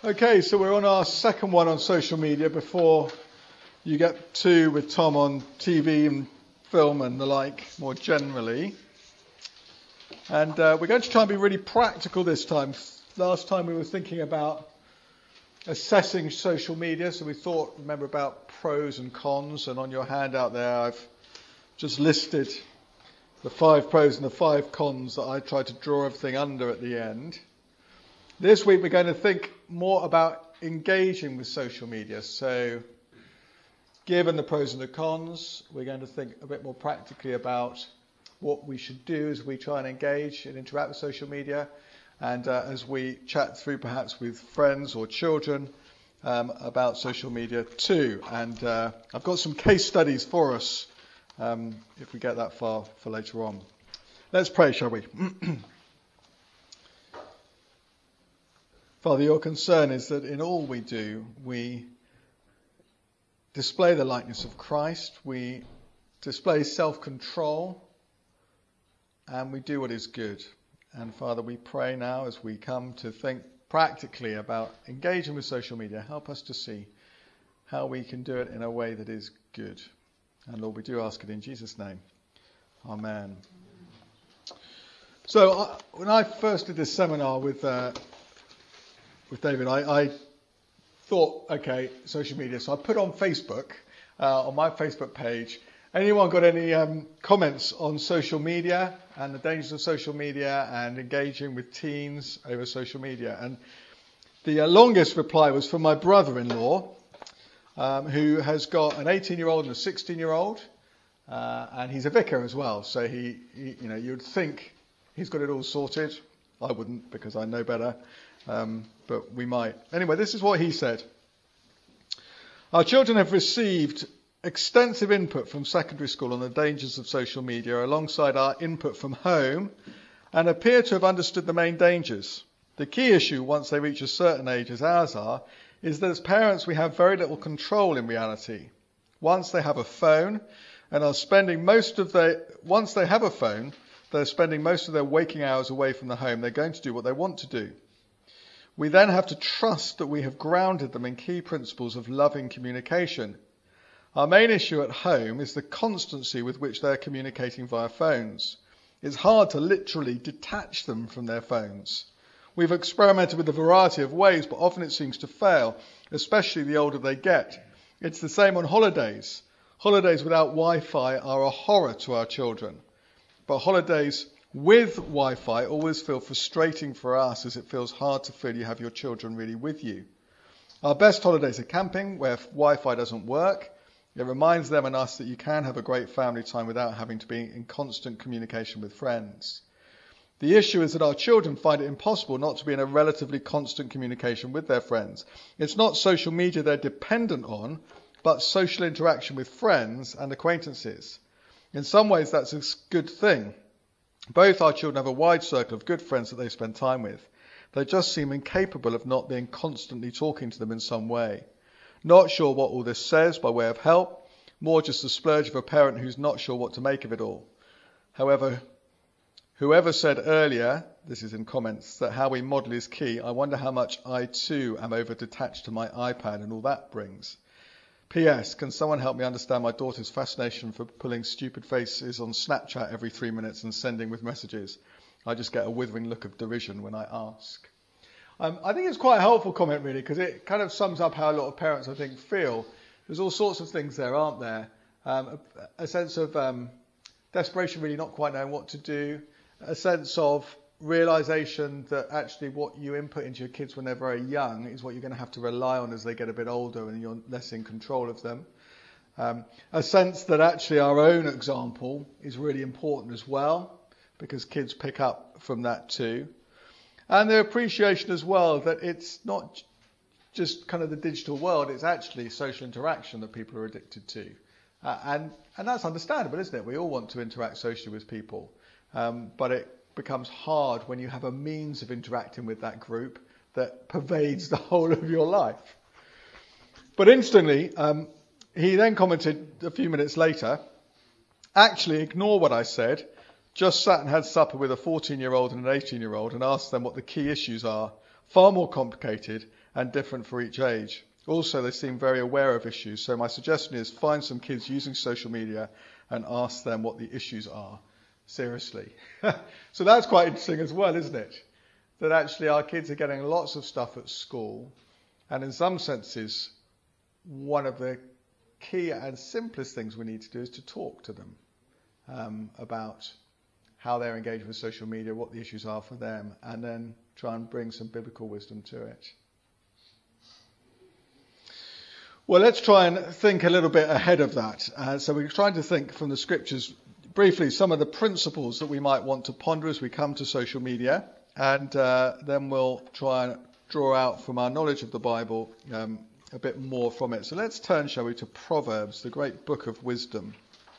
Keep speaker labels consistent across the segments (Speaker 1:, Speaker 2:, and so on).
Speaker 1: Okay, so we're on our second one on social media before you get to with Tom on TV and film and the like more generally. And we're going to try and be really practical this time. Last time we were thinking about assessing social media, so we thought, remember, about pros and cons, and on your handout there I've just listed the 5 pros and the 5 cons that I tried to draw everything under at the end. This week we're going to think more about engaging with social media. So given the pros and the cons, we're going to think a bit more practically about what we should do as we try and engage and interact with social media, and as we chat through perhaps with friends or children about social media too. And I've got some case studies for us if we get that far for later on. Let's pray, shall we? Father, your concern is that in all we do, we display the likeness of Christ, we display self-control, and we do what is good. And Father, we pray now as we come to think practically about engaging with social media, help us to see how we can do it in a way that is good. And Lord, we do ask it in Jesus' name. Amen. So when I first did this seminar with David, I thought, okay, social media. So I put on Facebook, on my Facebook page, anyone got any comments on social media and the dangers of social media and engaging with teens over social media? And the longest reply was from my brother-in-law, who has got an 18-year-old and a 16-year-old, and he's a vicar as well. So he, you'd think he's got it all sorted. I wouldn't, because I know better. But we might. Anyway, this is what he said. Our children have received extensive input from secondary school on the dangers of social media alongside our input from home, and appear to have understood the main dangers. The key issue, once they reach a certain age as ours are, is that as parents we have very little control in reality. Once they have a phone, and are spending most of their they're spending most of their waking hours away from the home. They're going to do what they want to do. We then have to trust that we have grounded them in key principles of loving communication. Our main issue at home is the constancy with which they're communicating via phones. It's hard to literally detach them from their phones. We've experimented with a variety of ways, but often it seems to fail, especially the older they get. It's the same on holidays. Holidays without Wi-Fi are a horror to our children. But holidays with Wi-Fi always feel frustrating for us, as it feels hard to feel you have your children really with you. Our best holidays are camping, where Wi-Fi doesn't work. It reminds them and us that you can have a great family time without having to be in constant communication with friends. The issue is that our children find it impossible not to be in a relatively constant communication with their friends. It's not social media they're dependent on, but social interaction with friends and acquaintances. In some ways, that's a good thing. Both our children have a wide circle of good friends that they spend time with. They just seem incapable of not being constantly talking to them in some way. Not sure what all this says by way of help, more just the splurge of a parent who's not sure what to make of it all. However, whoever said earlier, this is in comments, that how we model is key, I wonder how much I too am over-detached to my iPad and all that brings. P.S. Can someone help me understand my daughter's fascination for pulling stupid faces on Snapchat every 3 minutes and sending with messages? I just get a withering look of derision when I ask. I think it's quite a helpful comment, really, because it kind of sums up how a lot of parents, I think, feel. There's all sorts of things there, aren't there? A sense of desperation, really not quite knowing what to do. A sense of realization that actually what you input into your kids when they're very young is what you're going to have to rely on as they get a bit older and you're less in control of them. A sense that actually our own example is really important as well, because kids pick up from that too. And the appreciation as well that it's not just kind of the digital world, it's actually social interaction that people are addicted to. And that's understandable, isn't it? We all want to interact socially with people, but it becomes hard when you have a means of interacting with that group that pervades the whole of your life. But instantly, he then commented a few minutes later, actually ignore what I said, just sat and had supper with a 14-year-old and an 18-year-old and asked them what the key issues are far more complicated and different for each age. Also, they seem very aware of issues. So my suggestion is find some kids using social media and ask them what the issues are. Seriously. So that's quite interesting as well, isn't it? That actually our kids are getting lots of stuff at school. And in some senses, one of the key and simplest things we need to do is to talk to them about how they're engaged with social media, what the issues are for them, and then try and bring some biblical wisdom to it. Well, let's try and think a little bit ahead of that. So we're trying to think from the scriptures briefly some of the principles that we might want to ponder as we come to social media, and then we'll try and draw out from our knowledge of the Bible a bit more from it. So let's turn, shall we, to Proverbs, the great book of wisdom.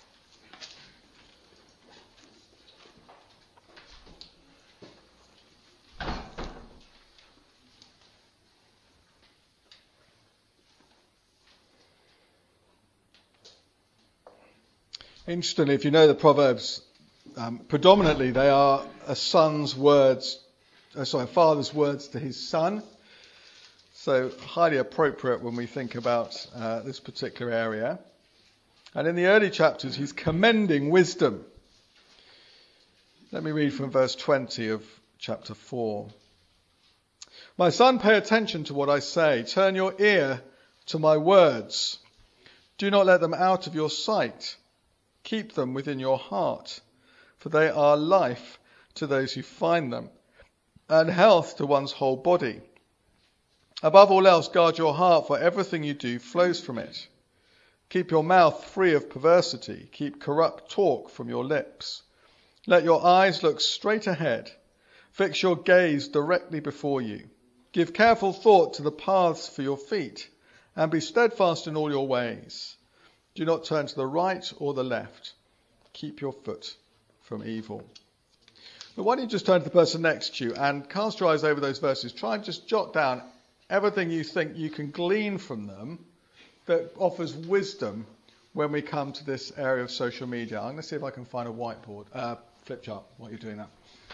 Speaker 1: Interestingly, if you know the Proverbs, predominantly they are a father's words to his son. So highly appropriate when we think about this particular area. And in the early chapters, he's commending wisdom. Let me read from verse 20 of chapter 4. My son, pay attention to what I say. Turn your ear to my words. Do not let them out of your sight. Keep them within your heart, for they are life to those who find them, and health to one's whole body. Above all else, guard your heart, for everything you do flows from it. Keep your mouth free of perversity. Keep corrupt talk from your lips. Let your eyes look straight ahead. Fix your gaze directly before you. Give careful thought to the paths for your feet, and be steadfast in all your ways. Do not turn to the right or the left. Keep your foot from evil. But why don't you just turn to the person next to you and cast your eyes over those verses. Try and just jot down everything you think you can glean from them that offers wisdom when we come to this area of social media. I'm going to see if I can find a whiteboard, flip chart, while you're doing that.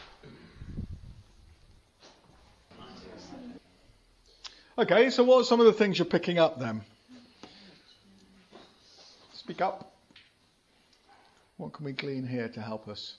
Speaker 1: Okay, so what are some of the things you're picking up then? Speak up. What can we glean here to help us?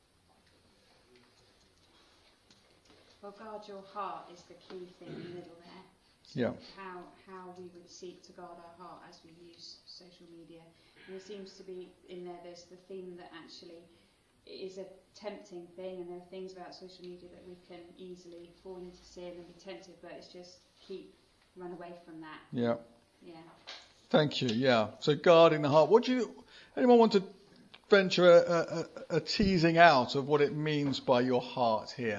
Speaker 2: Well, guard your heart is the key thing in the middle there. So
Speaker 1: Yeah.
Speaker 2: How we would seek to guard our heart as we use social media. And there seems to be in there's the theme that actually it is a tempting thing, and there are things about social media that we can easily fall into sin and be tempted, but it's just run away from that.
Speaker 1: Yeah.
Speaker 2: Yeah.
Speaker 1: Thank you. Yeah. So guarding the heart. Anyone want to venture a teasing out of what it means by your heart here?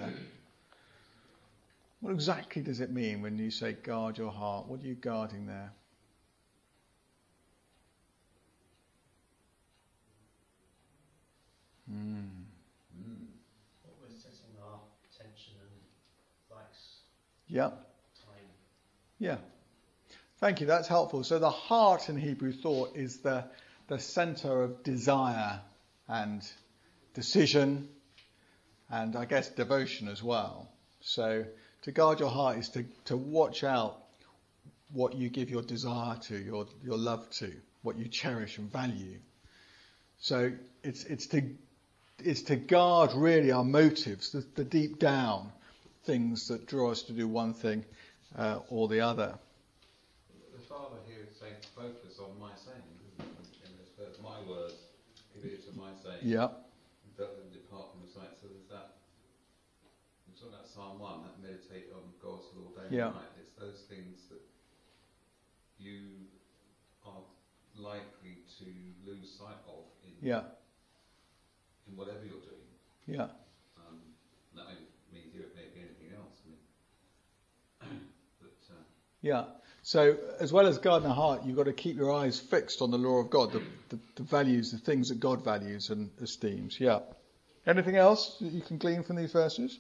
Speaker 1: What exactly does it mean when you say guard your heart? What are you guarding there?
Speaker 3: What we're setting our attention and likes.
Speaker 1: Yeah.
Speaker 3: Time.
Speaker 1: Yeah. Thank you. That's helpful. So the heart in Hebrew thought is the center of desire and decision and I guess devotion as well. So to guard your heart is to watch out what you give your desire to, your love to, what you cherish and value. So it's to guard really our motives, the deep down things that draw us to do one thing or the other.
Speaker 4: The Father here is saying focus on my saying, in this verse, my words, give ear to my saying.
Speaker 1: Yeah.
Speaker 4: Don't depart from the sight. So there's that. We're talking about Psalm 1, that meditate on God's law day and night. It's those things that you are likely to lose sight of in whatever you're doing.
Speaker 1: Yeah.
Speaker 4: That may mean here it may be anything else.
Speaker 1: Yeah. So as well as guarding our heart, you've got to keep your eyes fixed on the law of God, the values, the things that God values and esteems. Yeah. Anything else that you can glean from these verses?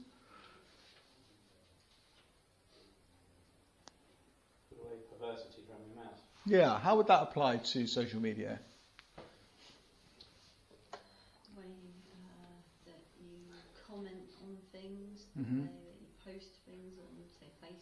Speaker 3: Put away perversity from your mouth.
Speaker 1: Yeah. How would that apply to social media?
Speaker 5: Way that you comment on things,
Speaker 1: Mm-hmm.
Speaker 5: the way that you post things on, say,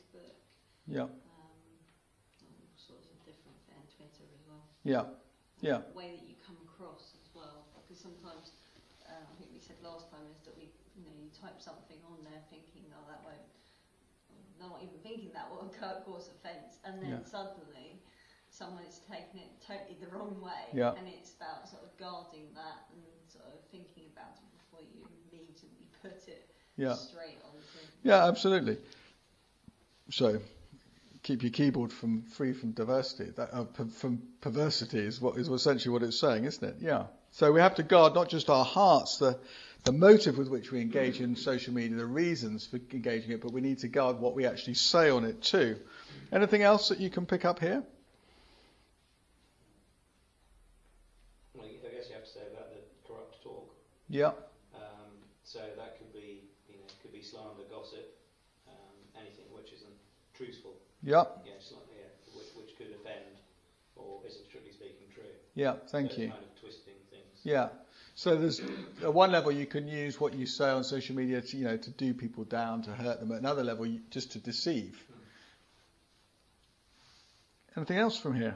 Speaker 1: Yeah.
Speaker 5: All sorts of different and Twitter as well.
Speaker 1: Yeah. Yeah.
Speaker 5: The way that you come across as well, because sometimes I think we said last time is that you type something on there thinking, oh, that won't. Not even thinking that will cause offence, and then suddenly someone is taking it totally the wrong way, and it's about sort of guarding that and sort of thinking about it before you immediately put it straight onto.
Speaker 1: Yeah, absolutely. So keep your keyboard free from diversity. From perversity is essentially what it's saying, isn't it? Yeah. So we have to guard not just our hearts, the motive with which we engage in social media, the reasons for engaging it, but we need to guard what we actually say on it too. Anything else that you can pick up here?
Speaker 6: Well, I guess you have to say about the corrupt talk.
Speaker 1: Yeah.
Speaker 6: So that could be, slander, gossip, anything which isn't truthful.
Speaker 1: Yeah.
Speaker 6: Which could offend or isn't strictly speaking true.
Speaker 1: Yeah. Thank you.
Speaker 6: Kind of twisting things.
Speaker 1: Yeah. So there's at one level you can use what you say on social media to do people down, to hurt them. At another level, just to deceive. Anything else from here?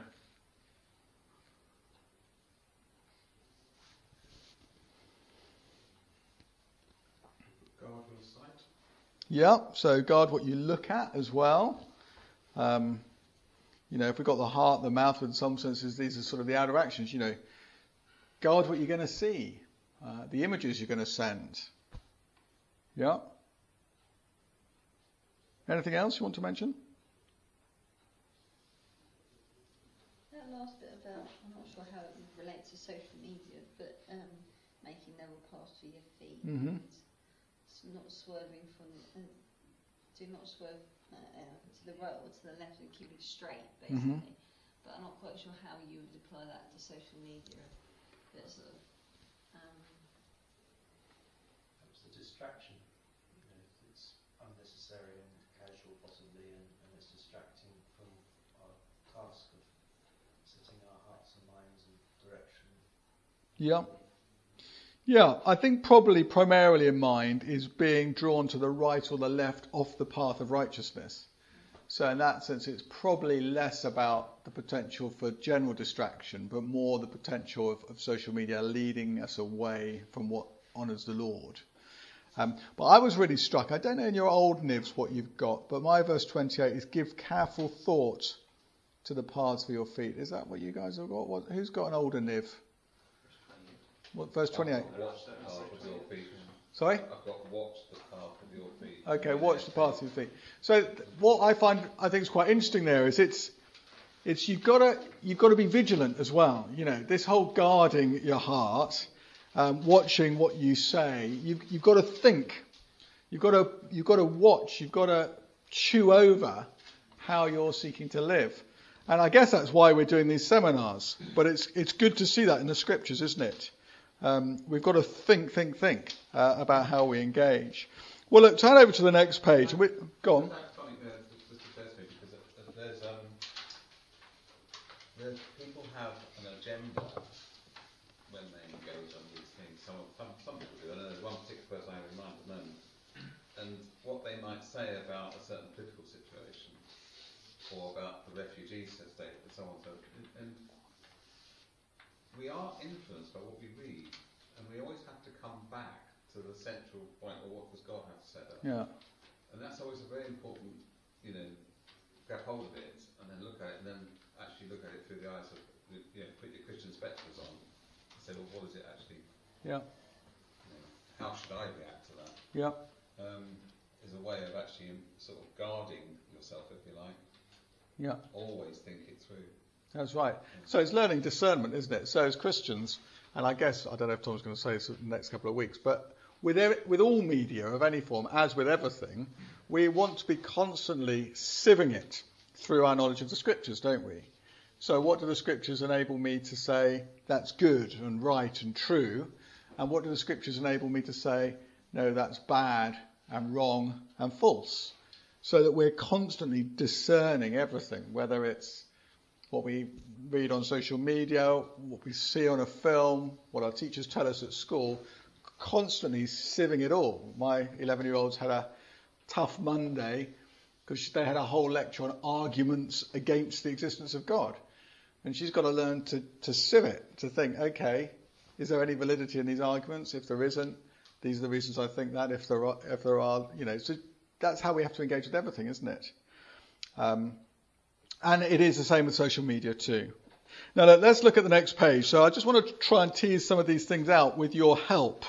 Speaker 4: Guard your sight.
Speaker 1: Yeah. So guard what you look at as well. If we've got the heart, the mouth, in some senses, these are sort of the outer actions. Guard what you're going to see, the images you're going to send. Yeah. Anything else you want to mention?
Speaker 5: That last bit about, I'm not sure how it relates to social media, but making narrow paths for your feet.
Speaker 1: Mm-hmm.
Speaker 5: It's not swerving do not swerve to the right or to the left and keep it straight, basically.
Speaker 1: Mm-hmm.
Speaker 5: But I'm not quite sure how you would apply that to social media. It's
Speaker 3: a distraction. It's unnecessary and casual, possibly, and it's distracting from our task of setting our hearts and minds in direction.
Speaker 1: Yeah. Yeah, I think probably primarily in mind is being drawn to the right or the left off the path of righteousness. So in that sense, it's probably less about the potential for general distraction, but more the potential of social media leading us away from what honours the Lord. But I was really struck. I don't know in your old nibs what you've got, but my verse 28 is give careful thought to the paths for your feet. Is that what you guys have got? Who's got an older nib? What, verse 28?
Speaker 4: Watch the path of your feet.
Speaker 1: Sorry?
Speaker 4: I've got watch the path of your feet.
Speaker 1: Okay, watch the path of your feet. So what I think is quite interesting there is it's you've got to be vigilant as well. This whole guarding your heart, watching what you say. You've got to think. You've got to watch. You've got to chew over how you're seeking to live. And I guess that's why we're doing these seminars. But it's good to see that in the scriptures, isn't it? We've got to think about how we engage. Well, look, turn over to the next page. Go on.
Speaker 4: That's funny, because there's people have an agenda when they engage on these things. Some people do. I know there's one particular person I have in mind at the moment, and what they might say about a certain political situation or about the refugee state and so on. And we are influenced by what we read, and we always have to come back to the central point of what does God have to say about it.
Speaker 1: Yeah.
Speaker 4: And that's always a very important, grab hold of it and then look at it, and then actually look at it through the eyes of, put your Christian spectacles on and say, well, what is it actually?
Speaker 1: Yeah.
Speaker 4: How should I react to that?
Speaker 1: Yeah.
Speaker 4: Is a way of actually sort of guarding yourself, if you like.
Speaker 1: Yeah.
Speaker 4: Always think it through.
Speaker 1: That's right. So it's learning discernment, isn't it? So as Christians, and I guess, I don't know if Tom's going to say this in the next couple of weeks, but with all media of any form, as with everything, we want to be constantly sieving it through our knowledge of the scriptures, don't we? So what do the scriptures enable me to say that's good and right and true? And what do the scriptures enable me to say, no, that's bad and wrong and false? So that we're constantly discerning everything, whether it's what we read on social media, what we see on a film, what our teachers tell us at school, constantly sieving it all. My 11-year-old's had a tough Monday, because they had a whole lecture on arguments against the existence of God. And she's got to learn to sieve it, to think, okay, is there any validity in these arguments? If there isn't, these are the reasons I think that. If there are, so that's how we have to engage with everything, isn't it? And it is the same with social media too. Now let's look at the next page. So I just want to try and tease some of these things out with your help.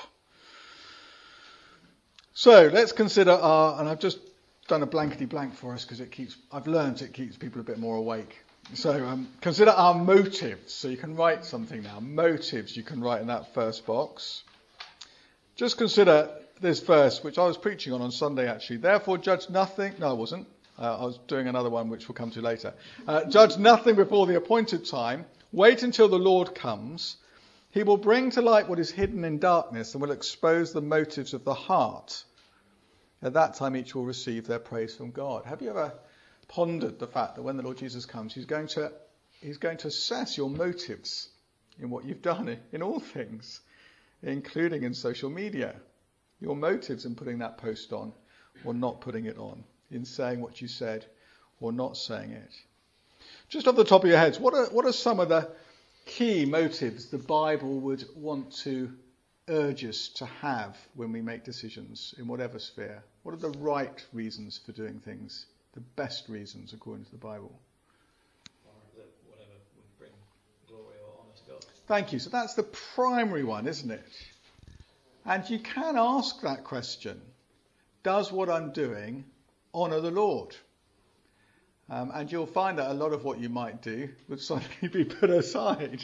Speaker 1: So let's consider and I've just done a blankety blank for us because I've learned it keeps people a bit more awake. So consider our motives. So you can write something now. Motives you can write in that first box. Just consider this verse, which I was preaching on Sunday actually. Therefore judge nothing. No, I wasn't. I was doing another one which we'll come to later. Judge nothing before the appointed time. Wait until the Lord comes. He will bring to light what is hidden in darkness and will expose the motives of the heart. At that time each will receive their praise from God. Have you ever pondered the fact that when the Lord Jesus comes, he's going to assess your motives in what you've done in all things, including in social media. Your motives in putting that post on or not putting it on, in saying what you said or not saying it. Just off the top of your heads, what are some of the key motives the Bible would want to urge us to have when we make decisions in whatever sphere? What are the right reasons for doing things? The best reasons according to the Bible?
Speaker 6: Whatever would bring glory or honour to God.
Speaker 1: Thank you. So that's the primary one, isn't it? And you can ask that question. Does what I'm doing honour the Lord? And you'll find that a lot of what you might do would suddenly be put aside.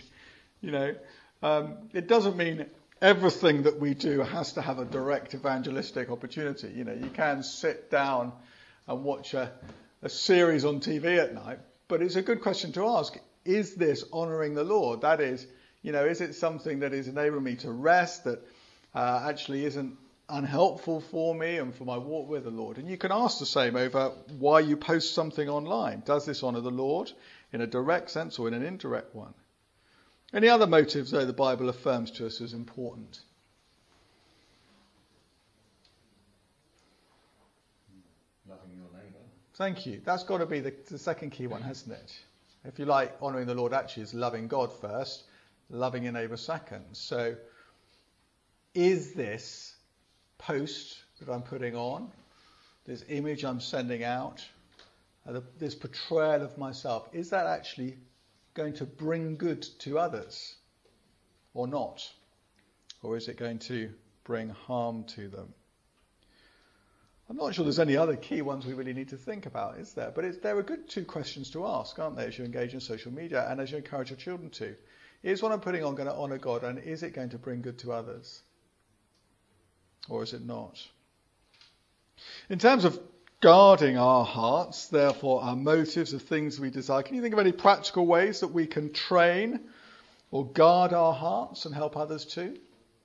Speaker 1: It doesn't mean everything that we do has to have a direct evangelistic opportunity. You can sit down and watch a series on TV at night, but it's a good question to ask. Is this honouring the Lord? That is, is it something that is enabling me to rest, that actually isn't unhelpful for me and for my walk with the Lord? And you can ask the same over why you post something online. Does this honour the Lord in a direct sense or in an indirect one? Any other motives, though, the Bible affirms to us as important?
Speaker 4: Loving your neighbour.
Speaker 1: Thank you. That's got to be the second key one, hasn't it? If you like, honouring the Lord actually is loving God first, loving your neighbour second. So is this post that I'm putting on, this image I'm sending out, this portrayal of myself, is that actually going to bring good to others or not? Or is it going to bring harm to them? I'm not sure there's any other key ones we really need to think about, is there? But they're a good two questions to ask, aren't they, as you engage in social media and as you encourage your children to. Is what I'm putting on going to honour God, and is it going to bring good to others? Or is it not? In terms of guarding our hearts, therefore our motives, the things we desire, can you think of any practical ways that we can train or guard our hearts and help others too?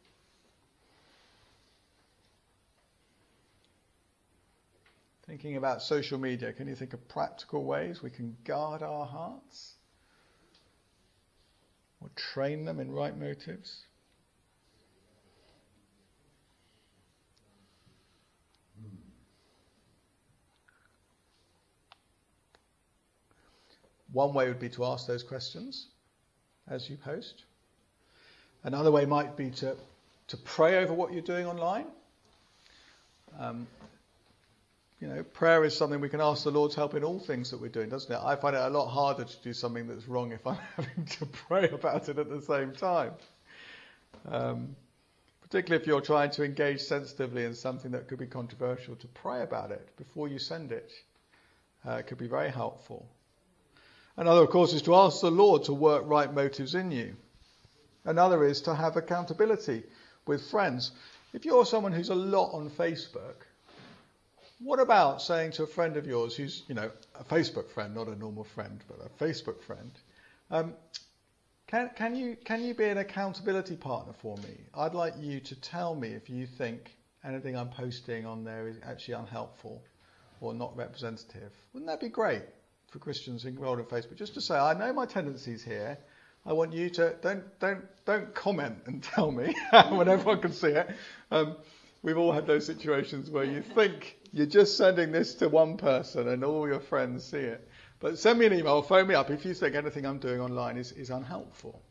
Speaker 1: Thinking about social media, can you think of practical ways we can guard our hearts or train them in right motives? One way would be to ask those questions as you post. Another way might be to pray over what you're doing online. Prayer is something we can ask the Lord's help in all things that we're doing, doesn't it? I find it a lot harder to do something that's wrong if I'm having to pray about it at the same time. Particularly if you're trying to engage sensitively in something that could be controversial, to pray about it before you send it. It could be very helpful. Another, of course, is to ask the Lord to work right motives in you. Another is to have accountability with friends. If you're someone who's a lot on Facebook, what about saying to a friend of yours who's, a Facebook friend, not a normal friend, but a Facebook friend, can you be an accountability partner for me? I'd like you to tell me if you think anything I'm posting on there is actually unhelpful or not representative. Wouldn't that be great for Christians enrolled in Facebook? Just to say, I know my tendencies here. I want you to don't comment and tell me when everyone can see it. We've all had those situations where you think You're just sending this to one person and all your friends see it. But send me an email or phone me up if you think anything I'm doing online is unhelpful.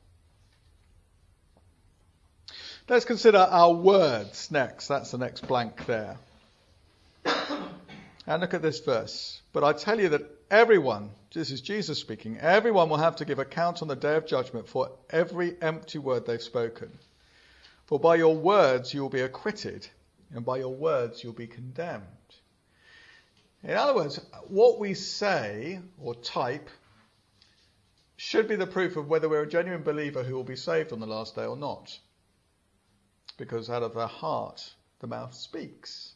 Speaker 1: Let's consider our words next. That's the next blank there. And look at this verse. But I tell you that everyone, this is Jesus speaking, everyone will have to give account on the day of judgment for every empty word they've spoken. For by your words you will be acquitted, and by your words you'll be condemned. In other words, what we say or type should be the proof of whether we're a genuine believer who will be saved on the last day or not. Because out of the heart, the mouth speaks.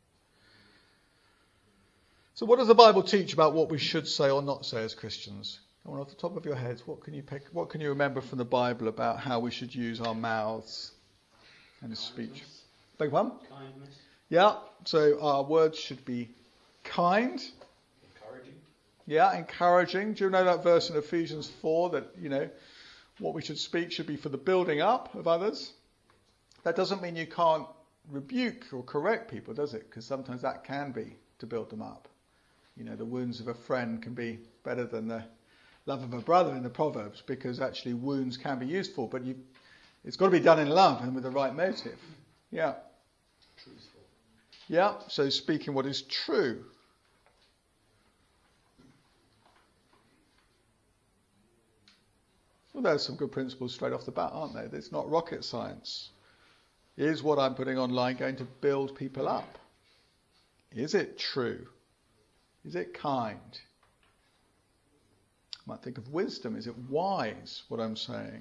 Speaker 1: So what does the Bible teach about what we should say or not say as Christians? Come on, off the top of your heads, what can you remember from the Bible about how we should use our mouths and speech? Beg pardon?
Speaker 6: Kindness.
Speaker 1: Yeah, so our words should be kind.
Speaker 6: Encouraging.
Speaker 1: Yeah, encouraging. Do you know that verse in Ephesians 4 that, what we should speak should be for the building up of others? That doesn't mean you can't rebuke or correct people, does it? Because sometimes that can be to build them up. The wounds of a friend can be better than the love of a brother in the Proverbs, because actually wounds can be useful, but it's got to be done in love and with the right motive. Yeah.
Speaker 6: Truthful.
Speaker 1: Yeah, so speaking what is true. Well, there's some good principles straight off the bat, aren't there? It's not rocket science. Is what I'm putting online going to build people up? Is it true? Is it kind? I might think of wisdom. Is it wise, what I'm saying?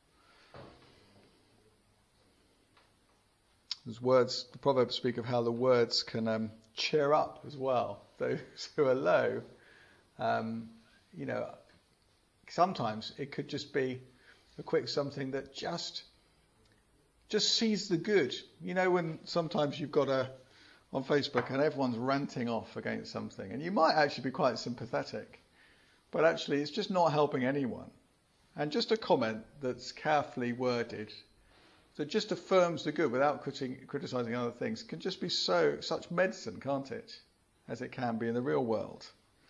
Speaker 1: There's words, the Proverbs speak of how the words can cheer up as well those who are low. Sometimes it could just be a quick something that just sees the good. When sometimes you've got on Facebook and everyone's ranting off against something, and you might actually be quite sympathetic, but actually it's just not helping anyone. And just a comment that's carefully worded that just affirms the good without criticising other things can just be such medicine, can't it? As it can be in the real world.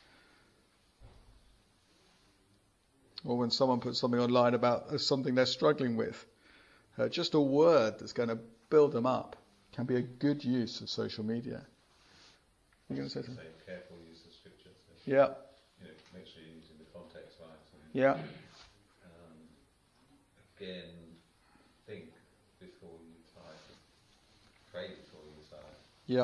Speaker 1: Or when someone puts something online about something they're struggling with, just a word that's going to build them up can be a good use of social media. You're going to say something?
Speaker 4: Careful use of scripture. So,
Speaker 1: yeah.
Speaker 4: Make sure you're using the context right.
Speaker 1: Yeah.
Speaker 4: Again, think before you type. Pray before you type.
Speaker 1: Yeah.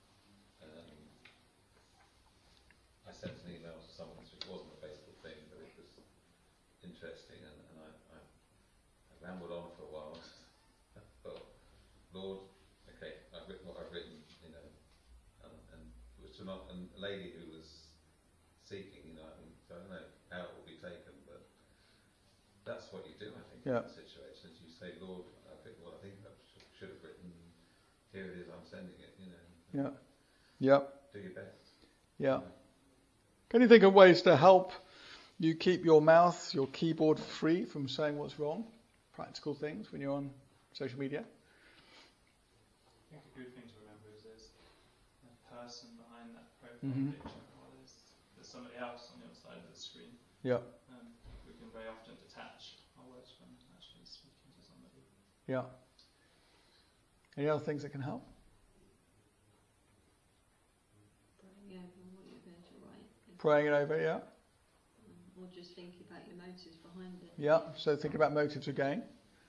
Speaker 4: I sent an email to someone, which wasn't a Facebook thing, but it was interesting, and I rambled on for a while. I thought, Lord, okay, I've written what I've written, and it was to a lady who was seeking, so I don't know how it will be taken, but that's what you do, I think, in that situation. You say, Lord, I've written what I think I should have written, here it is, I'm sending it,
Speaker 1: Yeah. Yeah.
Speaker 4: Do your best.
Speaker 1: Yeah. Can you think of ways to help you keep your mouth, your keyboard free from saying what's wrong? Practical things when you're on social media?
Speaker 7: I think a good thing to remember is there's a person behind that profile picture, or there's somebody else on the other side of the screen.
Speaker 1: Yeah.
Speaker 7: We can very often detach our words from actually speaking to somebody.
Speaker 1: Yeah. Any other things that can help?
Speaker 5: Praying over what you're going to write.
Speaker 1: Praying it over, yeah.
Speaker 5: Or just thinking about your motives behind it.
Speaker 1: Yeah, so think about motives again.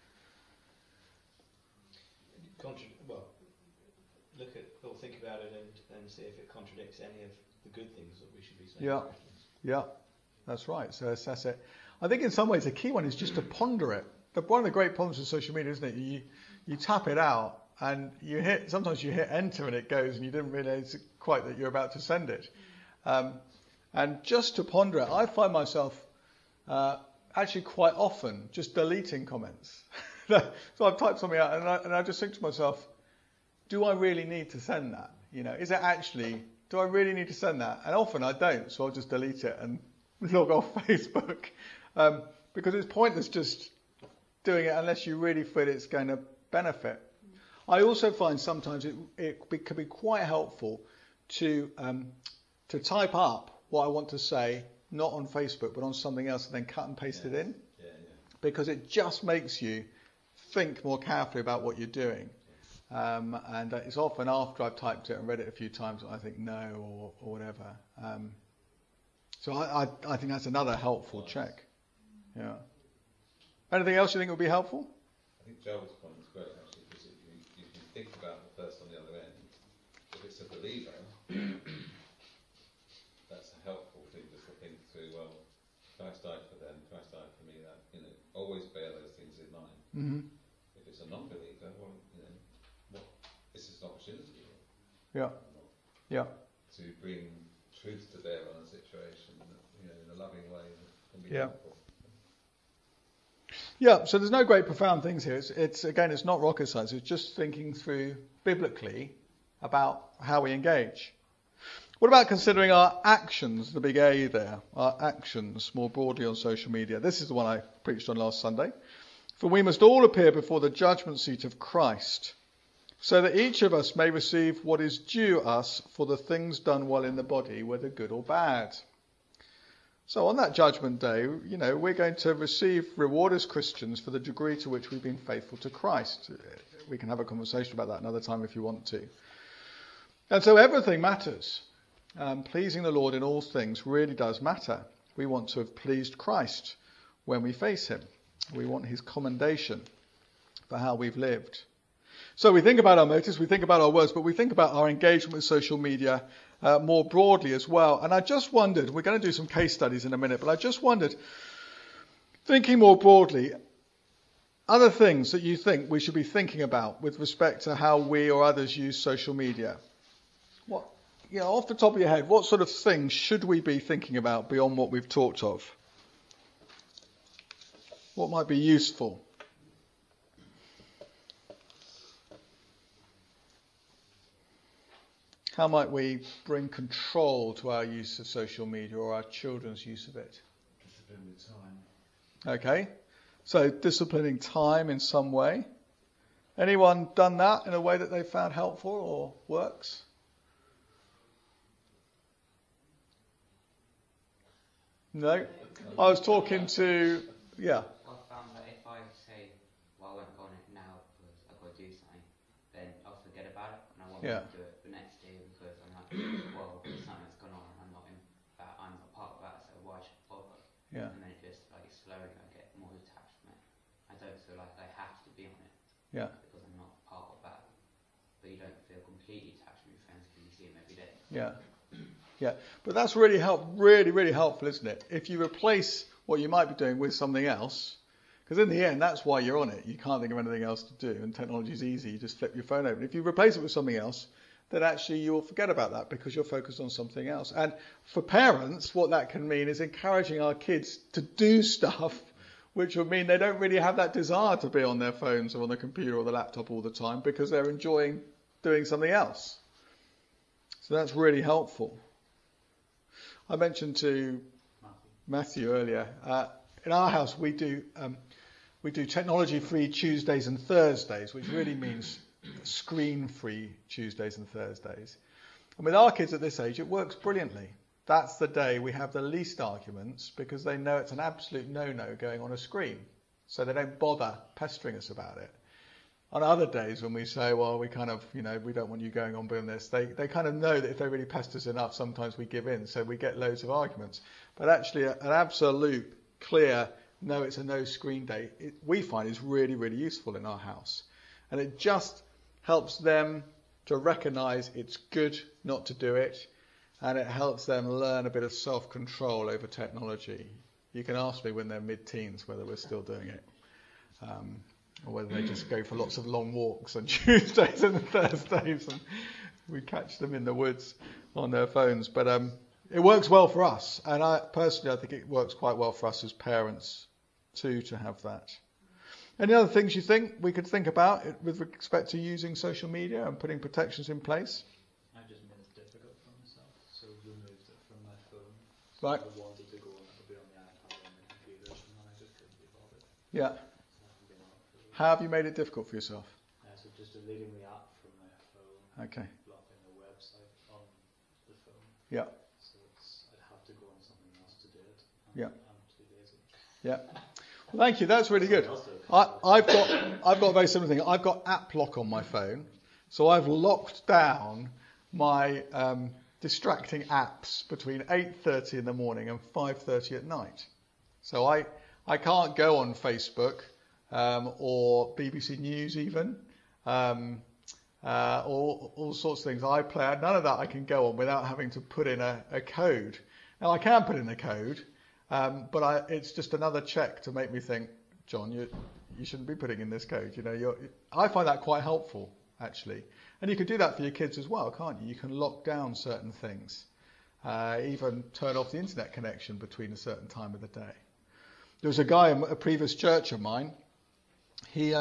Speaker 6: Think about it and see if it contradicts any of the good things that we should be saying.
Speaker 1: Yeah. Yeah, that's right. So assess it. I think in some ways the key one is just to ponder it. One of the great problems with social media, isn't it? You tap it out and sometimes you hit enter and it goes and you didn't realise quite that you're about to send it. And just to ponder it, I find myself actually quite often just deleting comments. So I've typed something out and I just think to myself, do I really need to send that? Is it actually, do I really need to send that? And often I don't, so I'll just delete it and log off Facebook. Because it's pointless just doing it unless you really feel it's going to benefit. I also find sometimes it can be quite helpful to type up what I want to say, not on Facebook, but on something else, and then cut and paste it in. Because it just makes you think more carefully about what you're doing. And it's often after I've typed it and read it a few times that I think no or whatever. So I think that's another helpful check. Yeah. Anything else you think would be helpful?
Speaker 4: I think Joel's point is great actually, because if you think about the person on the other end, if it's a believer, that's a helpful thing just to think through. Well, Christ died for them, Christ died for me. That always bear those things in mind.
Speaker 1: Mm-hmm.
Speaker 4: If it's a non-believer, well, this is an opportunity.
Speaker 1: Yeah.
Speaker 4: To bring truth to bear on a situation, in a loving way that can be
Speaker 1: Yeah.
Speaker 4: helpful.
Speaker 1: Yeah, so there's no great profound things here. It's not rocket science. It's just thinking through biblically about how we engage. What about considering our actions, the big A there, our actions more broadly on social media? This is the one I preached on last Sunday. For we must all appear before the judgment seat of Christ, so that each of us may receive what is due us for the things done well in the body, whether good or bad. So on that judgment day, we're going to receive reward as Christians for the degree to which we've been faithful to Christ. We can have a conversation about that another time if you want to. And so everything matters. Pleasing the Lord in all things really does matter. We want to have pleased Christ when we face him. We want his commendation for how we've lived. So we think about our motives, we think about our words, but we think about our engagement with social media more broadly as well. And I just wondered, we're going to do some case studies in a minute, but I just wondered, thinking more broadly, other things that you think we should be thinking about with respect to how we or others use social media. What, off the top of your head, what sort of things should we be thinking about beyond what we've talked of? What might be useful? How might we bring control to our use of social media or our children's use of it?
Speaker 3: Discipline with time.
Speaker 1: Okay, so disciplining time in some way. Anyone done that in a way that they found helpful or works? No? I was talking to,
Speaker 8: I found that if I say, well, I won't go on it now because I've got to do something, then I'll forget about it and I won't do it the next day because I'm like, well, there's something that's gone on and I'm not part of that, so why should I bother?
Speaker 1: Yeah.
Speaker 8: And then it just slowly I get more detached from it. I don't feel like I have to be on it because I'm not part of that. But you don't feel completely detached from your friends because you see them every day.
Speaker 1: Yeah, but that's really helpful, isn't it? If you replace what you might be doing with something else, because in the end, that's why you're on it. You can't think of anything else to do, and technology is easy. You just flip your phone open. If you replace it with something else, then actually you will forget about that because you're focused on something else. And for parents, what that can mean is encouraging our kids to do stuff, which would mean they don't really have that desire to be on their phones or on the computer or the laptop all the time because they're enjoying doing something else. So that's really helpful. I mentioned to Matthew earlier, in our house we do technology-free Tuesdays and Thursdays, which really means screen-free Tuesdays and Thursdays. And with our kids at this age, it works brilliantly. That's the day we have the least arguments because they know it's an absolute no-no going on a screen. So they don't bother pestering us about it. On other days when we say, well, we kind of, we don't want you going on doing this, they kind of know that if they really pester us enough, sometimes we give in. So we get loads of arguments. But actually an absolute clear, no, it's a no screen day, we find is really, really useful in our house. And it just helps them to recognise it's good not to do it. And it helps them learn a bit of self-control over technology. You can ask me when they're mid-teens whether we're still doing it. Or whether they just go for lots of long walks on Tuesdays and Thursdays and we catch them in the woods on their phones. But it works well for us. And I think it works quite well for us as parents too to have that. Any other things you think we could think about with respect to using social media and putting protections in place?
Speaker 7: I just made it difficult for myself, so removed it from my phone. So
Speaker 1: Right.
Speaker 7: I wanted to go on, it would be on the iPad or on the computer, and I just couldn't be bothered.
Speaker 1: Yeah. How have you made it difficult for yourself?
Speaker 7: So just deleting the app from my phone,
Speaker 1: Okay.
Speaker 7: blocking the website on
Speaker 1: Yeah.
Speaker 7: So I'd have to go on something else to do it.
Speaker 1: Yeah.
Speaker 7: I'm too lazy.
Speaker 1: Yeah. Well, thank you. That's really good. I've got a very similar thing. I've got app lock on my phone, so I've locked down my distracting apps between 8:30 in the morning and 5:30 at night. So I can't go on Facebook or BBC News even, or all sorts of things. iPlayer, none of that I can go on without having to put in a code. Now I can put in a code, but it's just another check to make me think, John, you shouldn't be putting in this code. I find that quite helpful actually, and you can do that for your kids as well, can't you? You can lock down certain things, even turn off the internet connection between a certain time of the day. There was a guy in a previous church of mine. He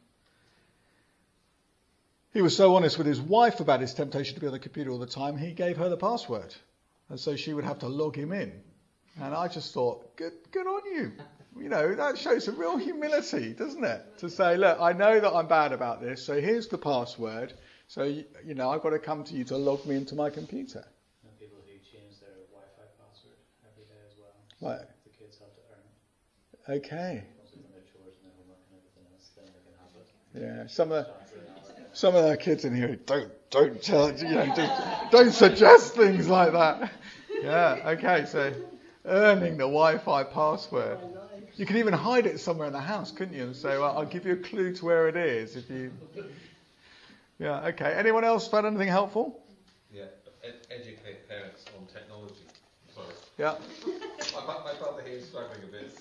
Speaker 1: was so honest with his wife about his temptation to be on the computer all the time, he gave her the password. And so she would have to log him in. And I just thought, good on you. That shows some real humility, doesn't it? To say, look, I know that I'm bad about this, so here's the password. So, I've got to come to you to log me into my computer.
Speaker 7: And people who change their Wi-Fi password every day as well.
Speaker 1: Right.
Speaker 7: The kids have to earn it.
Speaker 1: Okay.
Speaker 7: Once they've done their chores and their homework and everything else, then they can have it.
Speaker 1: Yeah, some of our kids in here don't tell, don't suggest things like that. Yeah, okay, so earning the Wi-Fi password. You could even hide it somewhere in the house, couldn't you? And say, well, I'll give you a clue to where it is if you. Yeah, okay. Anyone else found anything helpful?
Speaker 4: Yeah, educate parents on technology. Sorry.
Speaker 1: Yeah.
Speaker 4: My brother here is struggling a bit.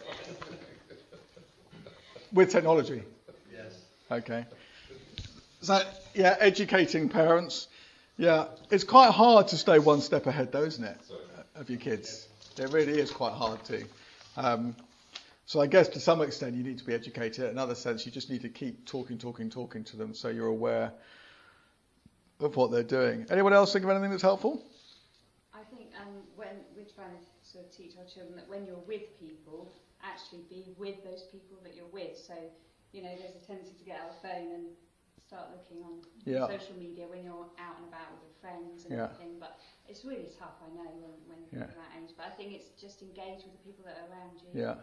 Speaker 1: With technology?
Speaker 3: Yes.
Speaker 1: Okay. So, yeah, educating parents. Yeah, it's quite hard to stay one step ahead, though, isn't it, of your kids? It really is quite hard to. So I guess to some extent you need to be educated. In another sense, you just need to keep talking to them so you're aware of what they're doing. Anyone else think of anything that's helpful?
Speaker 2: I think when we're trying to sort of teach our children that when you're with people, actually be with those people that you're with. So, there's a tendency to get out the phone and start looking on social media when you're out and about with your friends and everything. But it's really tough, I know, when you're that age. But I think it's just engage with the people that are around you. Yeah.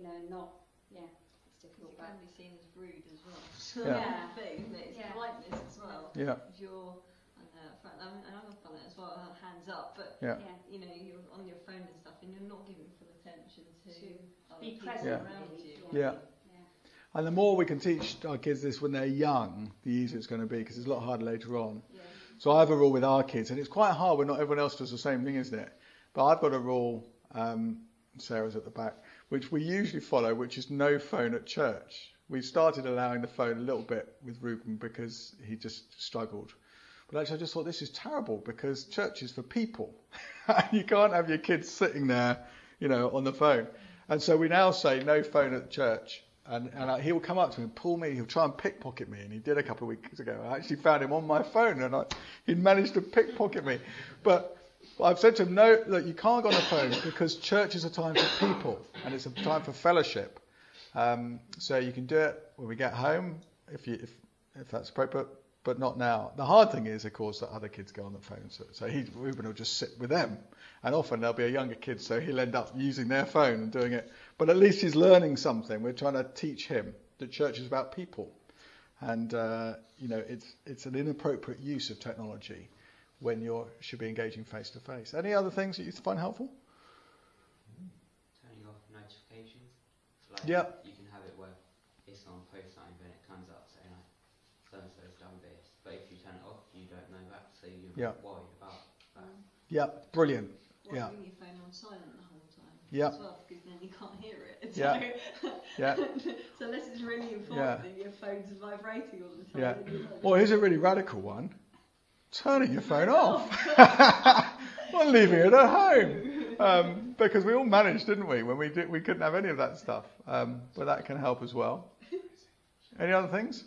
Speaker 2: It's difficult.
Speaker 5: It can be seen as rude as well. It's politeness as well.
Speaker 1: Yeah.
Speaker 5: If you're and I'm fun as well, hands up, but you're on your phone and stuff, and you're not giving full attention to
Speaker 2: be present
Speaker 5: around you.
Speaker 1: Yeah. And the more we can teach our kids this when they're young, the easier it's going to be, because it's a lot harder later on. Yeah. So I have a rule with our kids, and it's quite hard when not everyone else does the same thing, isn't it? But I've got a rule, Sarah's at the back, which we usually follow, which is no phone at church. We started allowing the phone a little bit with Ruben because he just struggled. But actually I just thought this is terrible, because church is for people. You can't have your kids sitting there, on the phone. And so we now say no phone at church. And he'll come up to me and pull me. He'll try and pickpocket me, and he did a couple of weeks ago. I actually found him on my phone, and he'd managed to pickpocket me. But I've said to him, no, look, you can't go on the phone, because church is a time for people, and it's a time for fellowship. So you can do it when we get home, if that's appropriate, but not now. The hard thing is, of course, that other kids go on the phone. So Ruben will just sit with them, and often there'll be a younger kid, so he'll end up using their phone and doing it. But at least he's learning something. We're trying to teach him that church is about people. And, it's an inappropriate use of technology when you should be engaging face to face. Any other things that you find helpful?
Speaker 8: Turning off notifications. You can have it where it's on post something, then it comes up saying, so-and-so's done this. But if you turn it off, you don't know that, so you're not worried about that.
Speaker 1: Yeah, brilliant.
Speaker 5: Leaving your phone on silent the whole time.
Speaker 1: Yeah.
Speaker 5: As well, because then you can't hear it. So,
Speaker 1: yeah.
Speaker 5: So unless it's really important that your phone's vibrating all the time.
Speaker 1: Yeah. Well, here's a really radical one. Turning your phone off. Or leaving it at home. Because we all managed, didn't we? When we couldn't have any of that stuff. But that can help as well. Any other things?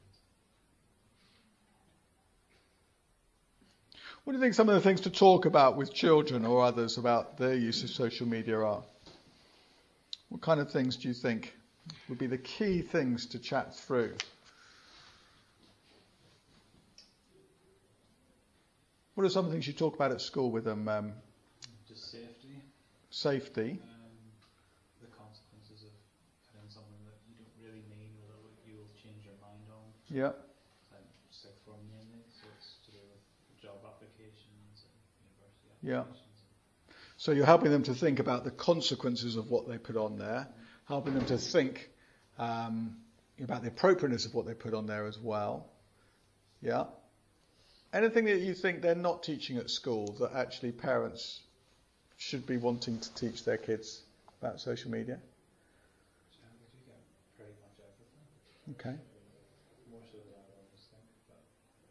Speaker 1: What do you think some of the things to talk about with children or others about their use of social media are? What kind of things do you think would be the key things to chat through? What are some of the things you talk about at school with them?
Speaker 7: Just safety.
Speaker 1: Safety.
Speaker 7: The consequences of having something that you don't really need or that you'll change your mind on.
Speaker 1: Yeah.
Speaker 7: Sixth form mainly, so it's to do with job applications and university
Speaker 1: Yeah.
Speaker 7: applications.
Speaker 1: So you're helping them to think about the consequences of what they put on there, helping them to think about the appropriateness of what they put on there as well. Yeah. Anything that you think they're not teaching at school that actually parents should be wanting to teach their kids about social media?
Speaker 3: So we do get pretty much everything.
Speaker 1: Okay.
Speaker 3: More so than I always think, but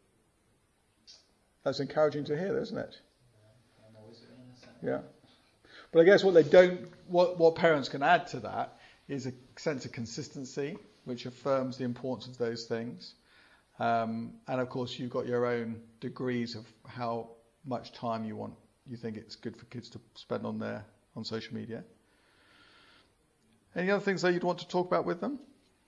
Speaker 1: That's encouraging to hear, isn't it?
Speaker 3: I'm always doing this.
Speaker 1: Yeah. But I guess what parents can add to that is a sense of consistency, which affirms the importance of those things. And of course, you've got your own degrees of how much time you think it's good for kids to spend on social media. Any other things that you'd want to talk about with them?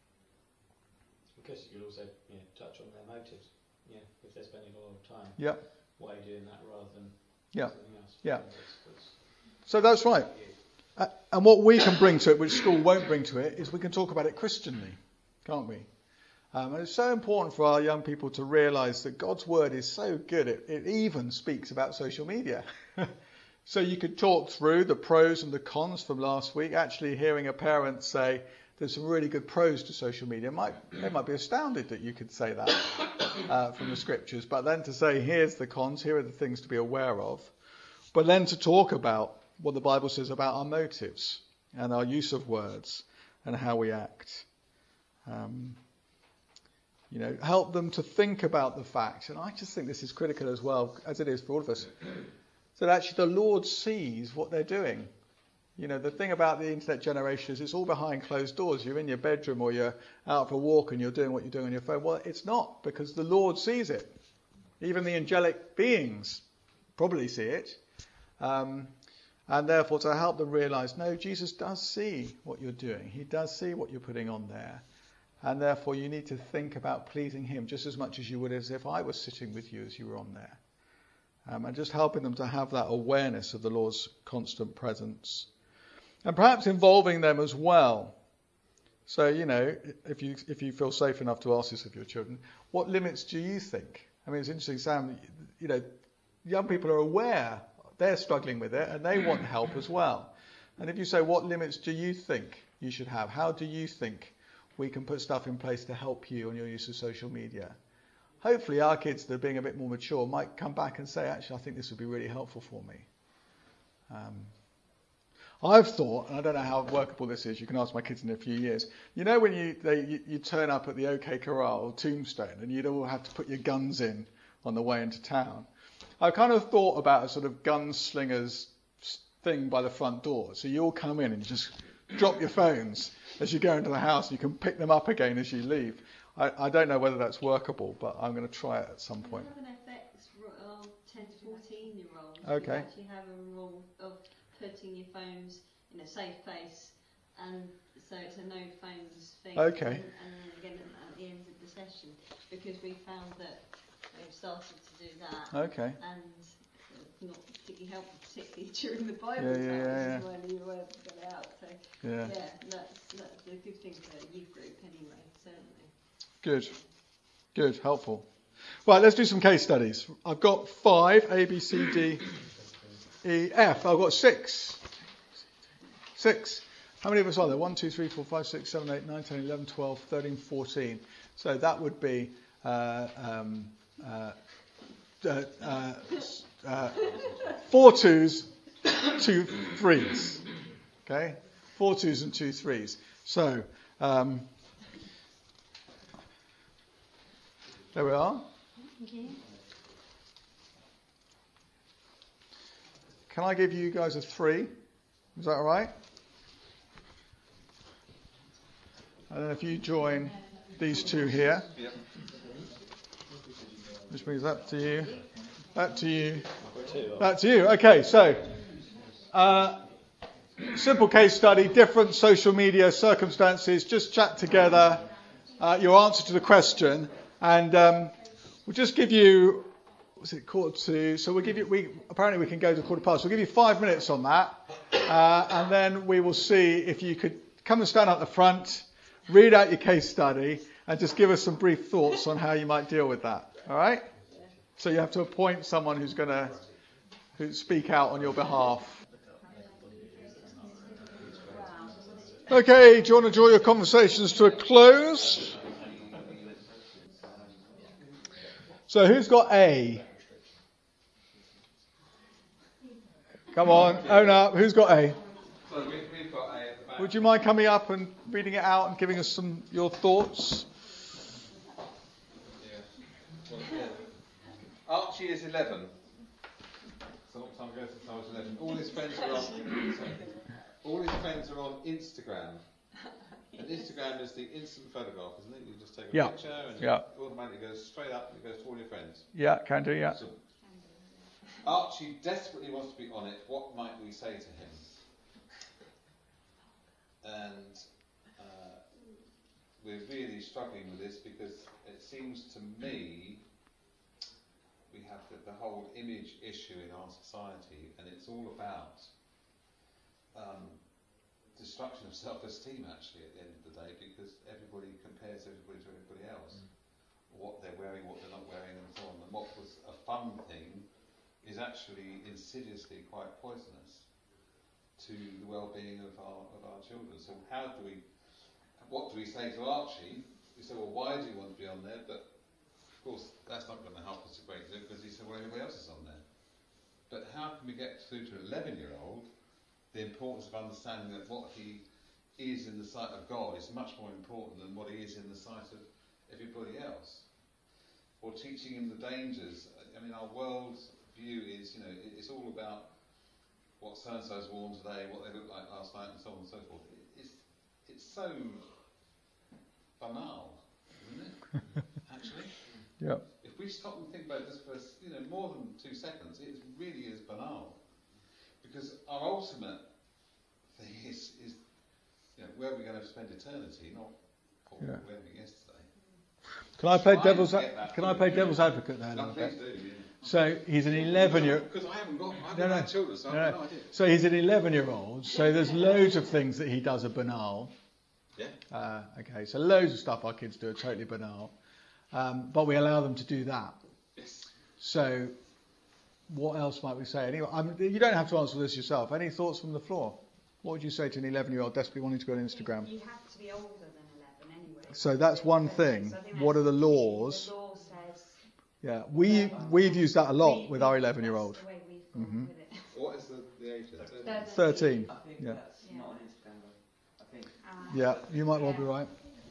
Speaker 6: I guess you could also touch on their motives. If they're spending a lot of time,
Speaker 1: Yeah.
Speaker 6: why are you doing that rather than
Speaker 1: Yeah.
Speaker 6: something else?
Speaker 1: Yeah. So that's right. And what we can bring to it, which school won't bring to it, is we can talk about it Christianly, can't we? And it's so important for our young people to realise that God's word is so good, it even speaks about social media. So you could talk through the pros and the cons from last week. Actually hearing a parent say there's some really good pros to social media, they might be astounded that you could say that from the scriptures. But then to say, here's the cons, here are the things to be aware of. But then to talk about what the Bible says about our motives and our use of words and how we act. Help them to think about the fact, and I just think this is critical as well, as it is for all of us, that actually the Lord sees what they're doing. The thing about the internet generation is it's all behind closed doors. You're in your bedroom or you're out for a walk and you're doing what you're doing on your phone. Well, it's not, because the Lord sees it. Even the angelic beings probably see it. And therefore to help them realise, no, Jesus does see what you're doing. He does see what you're putting on there. And therefore you need to think about pleasing him just as much as you would as if I was sitting with you as you were on there. And just helping them to have that awareness of the Lord's constant presence. And perhaps involving them as well. So, if you feel safe enough to ask this of your children, what limits do you think? I mean, it's interesting, Sam, young people are aware they're struggling with it and they want help as well. And if you say, what limits do you think you should have? How do you think we can put stuff in place to help you on your use of social media? Hopefully our kids that are being a bit more mature might come back and say, actually, I think this would be really helpful for me. I've thought, and I don't know how workable this is, you can ask my kids in a few years, when you turn up at the OK Corral or Tombstone and you'd all have to put your guns in on the way into town, I kind of thought about a sort of gunslingers thing by the front door. So you all come in and you just drop your phones as you go into the house. You can pick them up again as you leave. I don't know whether that's workable, but I'm going to try it at some point.
Speaker 5: We have an FX 10 to 14-year-olds.
Speaker 1: Okay.
Speaker 5: We actually have a rule of putting your phones in a safe place, and so it's a no phones thing.
Speaker 1: Okay.
Speaker 5: And then again at the end of the session, because we found that we've started to do that.
Speaker 1: Okay.
Speaker 5: And not particularly helpful, particularly during the Bible times when you were going out. So that's a good thing for a youth group anyway, certainly.
Speaker 1: Good, helpful. Right, let's do some case studies. I've got 5, A, B, C, D, E, F. I've got 6. How many of us are there? 1, 2, 3, 4, 5, 6, 7, 8, 9, 10, 11, 12, 13, 14. So that would be 4 twos, 2 threes. Okay? 4 twos and 2 threes. So, there we are.
Speaker 5: Okay.
Speaker 1: Can I give you guys a 3? Is that all right? And then if you join these 2 here, which brings that to you, that to you, that to you. Okay, so simple case study, different social media circumstances. Just chat together your answer to the question, and we'll just give you was it 2:45? So we'll give you. Apparently we can go to 2:15. We'll give you 5 minutes on that, and then we will see if you could come and stand up the front, read out your case study, and just give us some brief thoughts on how you might deal with that. All right? So you have to appoint someone who's going to speak out on your behalf. Okay, do you want to draw your conversations to a close? So who's got A? Come on, own up. Who's got A?
Speaker 4: So we've got A at the back.
Speaker 1: Would you mind coming up and reading it out and giving us your thoughts?
Speaker 4: Archie is 11. It's a long time ago since I was 11. All his friends are on Instagram. And Instagram is the instant photograph, isn't it? You just take a picture and it automatically goes straight up and it goes to all your friends.
Speaker 1: Yeah, can do, yeah.
Speaker 4: So, Archie desperately wants to be on it. What might we say to him? And we're really struggling with this because it seems to me we have the whole image issue in our society, and it's all about destruction of self-esteem actually at the end of the day, because everybody compares everybody to everybody else. What they're wearing, what they're not wearing, and so on. And what was a fun thing is actually insidiously quite poisonous to the well-being of our children. So what do we say to Archie? We say, well, why do you want to be on there? But of course, that's not going to help us a great deal because he said, well, everybody else is on there. But how can we get through to an 11-year-old the importance of understanding that what he is in the sight of God is much more important than what he is in the sight of everybody else? Or teaching him the dangers. I mean, our world view is, it's all about what so-and-so's worn today, what they looked like last night, and so on and so forth. It's so banal, isn't it? Actually.
Speaker 1: Yeah.
Speaker 4: If we stop and think about this for more than 2 seconds, it really is banal. Because our ultimate thing is where are we going to spend eternity, not what we were wearing yesterday.
Speaker 1: Can I play devil's advocate there?
Speaker 4: No, please do. Yeah.
Speaker 1: So he's an 11-year-old.
Speaker 4: Because I haven't had children, so I have no idea.
Speaker 1: So he's an 11-year-old. So there's loads of things that he does are banal.
Speaker 4: Yeah.
Speaker 1: Okay. So loads of stuff our kids do are totally banal, but we allow them to do that.
Speaker 4: Yes.
Speaker 1: So what else might we say? Anyway, you don't have to answer this yourself. Any thoughts from the floor? What would you say to an 11-year-old desperately wanting to go on Instagram?
Speaker 2: You have to be older than 11 anyway.
Speaker 1: So that's one thing. What are the laws?
Speaker 2: The law says...
Speaker 1: Yeah, we've used that a lot with our 11-year-old.
Speaker 2: That's the way we've gone with it.
Speaker 4: What is the age of that?
Speaker 1: 13.
Speaker 9: I think
Speaker 1: Yeah.
Speaker 9: that's not on Instagram though. I think.
Speaker 1: Yeah, you might well be right.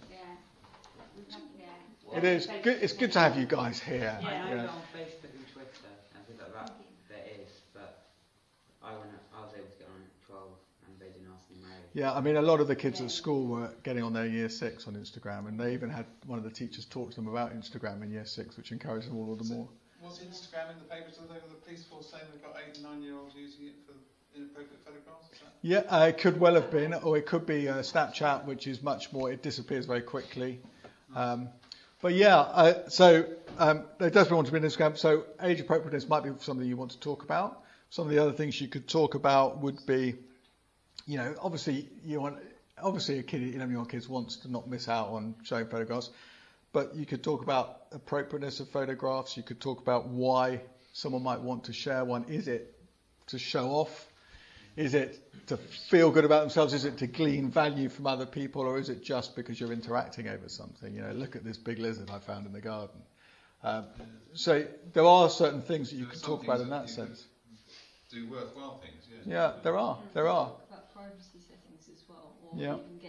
Speaker 2: Yeah.
Speaker 1: It is good. It's good to have you guys here.
Speaker 8: I know
Speaker 1: Yeah.
Speaker 8: on Facebook and Twitter and things like that there is, but I was able to get on at 12 and they didn't ask me married.
Speaker 1: Yeah, I mean, a lot of the kids at school were getting on their year 6 on Instagram, and they even had one of the teachers talk to them about Instagram in year 6, which encouraged them all the more.
Speaker 4: Was Instagram in the papers the other day with the police force saying they've got 8 and 9-year-olds using it for inappropriate photographs? Is that...
Speaker 1: Yeah, it could well have been, or it could be Snapchat, which is much more, it disappears very quickly. But yeah, they definitely want to be in Instagram, so age appropriateness might be something you want to talk about. Some of the other things you could talk about would be, obviously a kid, 11-year-old kid wants to not miss out on showing photographs, but you could talk about appropriateness of photographs. You could talk about why someone might want to share one. Is it to show off? Is it to feel good about themselves? Is it to glean value from other people? Or is it just because you're interacting over something? Look at this big lizard I found in the garden. So there are certain things that you can talk about in that sense.
Speaker 4: Do worthwhile things,
Speaker 1: yeah. Yeah, there are.
Speaker 5: About privacy settings as well, or
Speaker 1: Yeah.
Speaker 5: even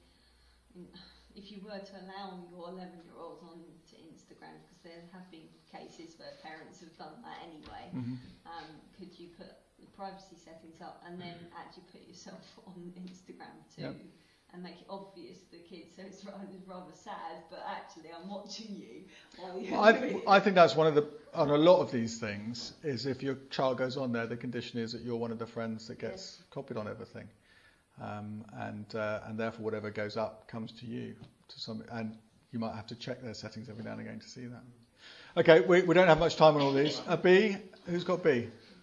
Speaker 5: if you were to allow your 11-year-old on to Instagram, because there have been cases where parents have done that anyway, could you put the privacy settings up and then actually put yourself on Instagram too?
Speaker 1: Yep.
Speaker 5: And make it obvious to the kids, so it's rather sad, but actually I'm watching you while you're doing it.
Speaker 1: I think that's on a lot of these things, is if your child goes on there, the condition is that you're one of the friends that gets copied on everything. And therefore whatever goes up comes to you, and you might have to check their settings every now and again to see that. Okay, we don't have much time on all these. B, who's got B?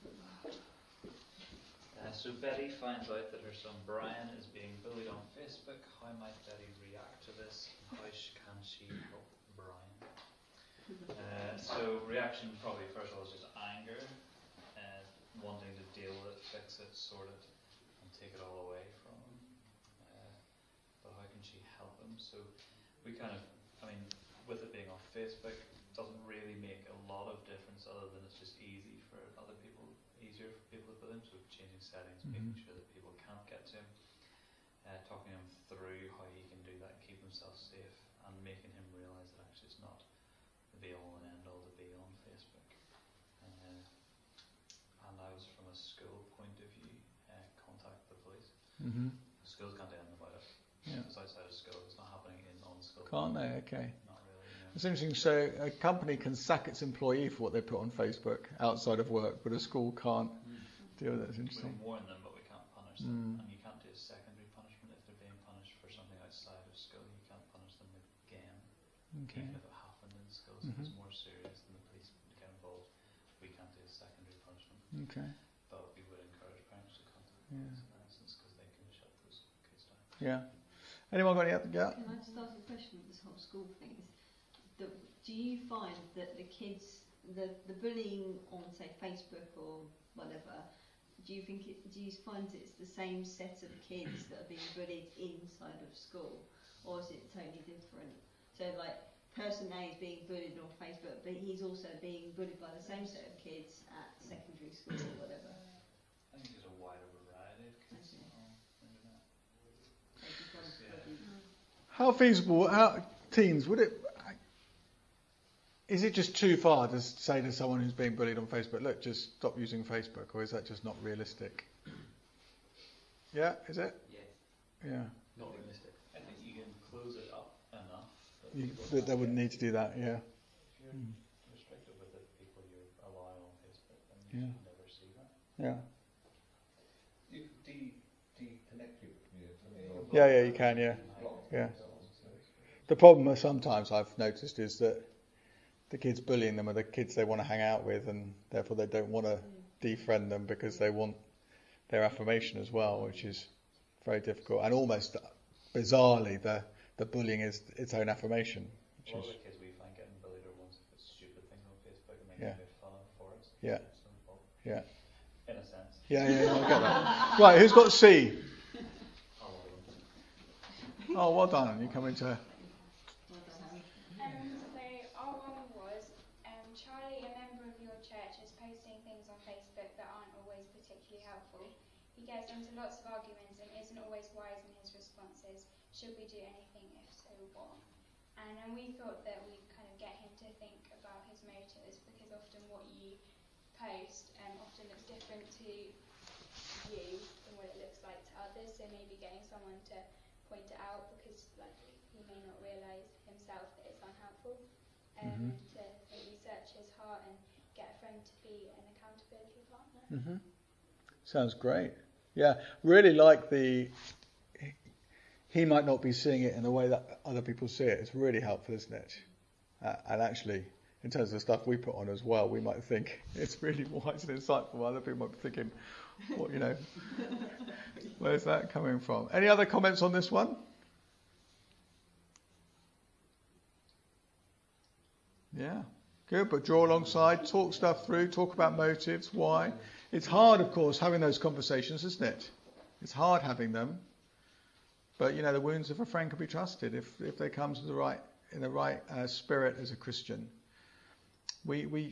Speaker 10: So Betty finds out that her son Brian is being bullied on Facebook. How might Betty react to this? How can she help Brian? So reaction probably first of all is just anger, wanting to deal with it, fix it, sort it, and take it all away from him. But how can she help him? So we with it being on Facebook, doesn't really make a lot of difference other than it's just easier for people to put in. So changing settings, making sure that people can't get to him, talking him through how he can do that and keep himself safe, and making him realise that actually it's not the be all and end all to be on Facebook. And I was from a school point of view, contact the police.
Speaker 1: Mm-hmm.
Speaker 10: The schools can't do anything about it.
Speaker 1: Yeah.
Speaker 10: It's outside of school, it's not happening on school.
Speaker 1: Can't they? Okay.
Speaker 10: Not really, no.
Speaker 1: It's interesting. So a company can sack its employee for what they put on Facebook outside of work, but a school can't deal with it. It's interesting.
Speaker 10: We can warn them, but we can't punish them. And you can't do a secondary punishment if they're being punished for something outside of school. You can't punish them again,
Speaker 1: Okay.
Speaker 10: even if it happened in school. So if it's more serious than the police get involved, we can't do a secondary punishment.
Speaker 1: Okay.
Speaker 10: But we would encourage parents to contact the
Speaker 1: Yeah.
Speaker 10: police in that instance because they can shut those kids down.
Speaker 1: Yeah. Anyone got any other? Yeah.
Speaker 5: Can I just ask a question with this whole school thing? Do you find that the kids, the bullying on, say, Facebook or whatever, do you find it's the same set of kids that are being bullied inside of school, or is it totally different? So, like, person A is being bullied on Facebook, but he's also being bullied by the same set of kids at secondary school or whatever.
Speaker 10: I think there's a wider variety of kids on the internet.
Speaker 1: How feasible? Teens, would it? Is it just too far to say to someone who's being bullied on Facebook, look, just stop using Facebook, or is that just not realistic? Yeah, is it?
Speaker 8: Yes.
Speaker 1: Yeah.
Speaker 10: Not realistic. I think you can close it up enough.
Speaker 1: They wouldn't need to do that, yeah.
Speaker 10: If you're restricted with the people you allow on Facebook, then you should never see that.
Speaker 1: Yeah.
Speaker 4: You can de-connect people from your
Speaker 1: Yeah, you can, yeah. Yeah. The problem sometimes I've noticed is that the kids bullying them are the kids they want to hang out with, and therefore they don't want to defriend them because they want their affirmation as well, which is very difficult. And almost bizarrely, the bullying is its own affirmation.
Speaker 10: A lot of the kids we find getting bullied are ones that put stupid things on Facebook and make fun of for it.
Speaker 1: Yeah. Yeah.
Speaker 10: In a sense.
Speaker 1: Yeah, I get that. Right, who's got C? Oh, well done. You come into...
Speaker 11: Charlie, a member of your church, is posting things on Facebook that aren't always particularly helpful. He gets into lots of arguments and isn't always wise in his responses. Should we do anything? If so, what? And we thought that we'd kind of get him to think about his motives, because often what you post often looks different to you than what it looks like to others. So maybe getting someone to point it out, because he may not realise himself that it's unhelpful. To maybe search his heart and get a friend to be an accountability partner.
Speaker 1: Mm-hmm. Sounds great. Yeah, really like he might not be seeing it in the way that other people see it. It's really helpful, isn't it? And actually, in terms of the stuff we put on as well, we might think it's really wise and insightful. Other people might be thinking, where's that coming from? Any other comments on this one? Yeah, good, but draw alongside, talk stuff through, talk about motives, why. It's hard, of course, having those conversations, isn't it? It's hard having them, but the wounds of a friend can be trusted if they come to the right spirit as a Christian. I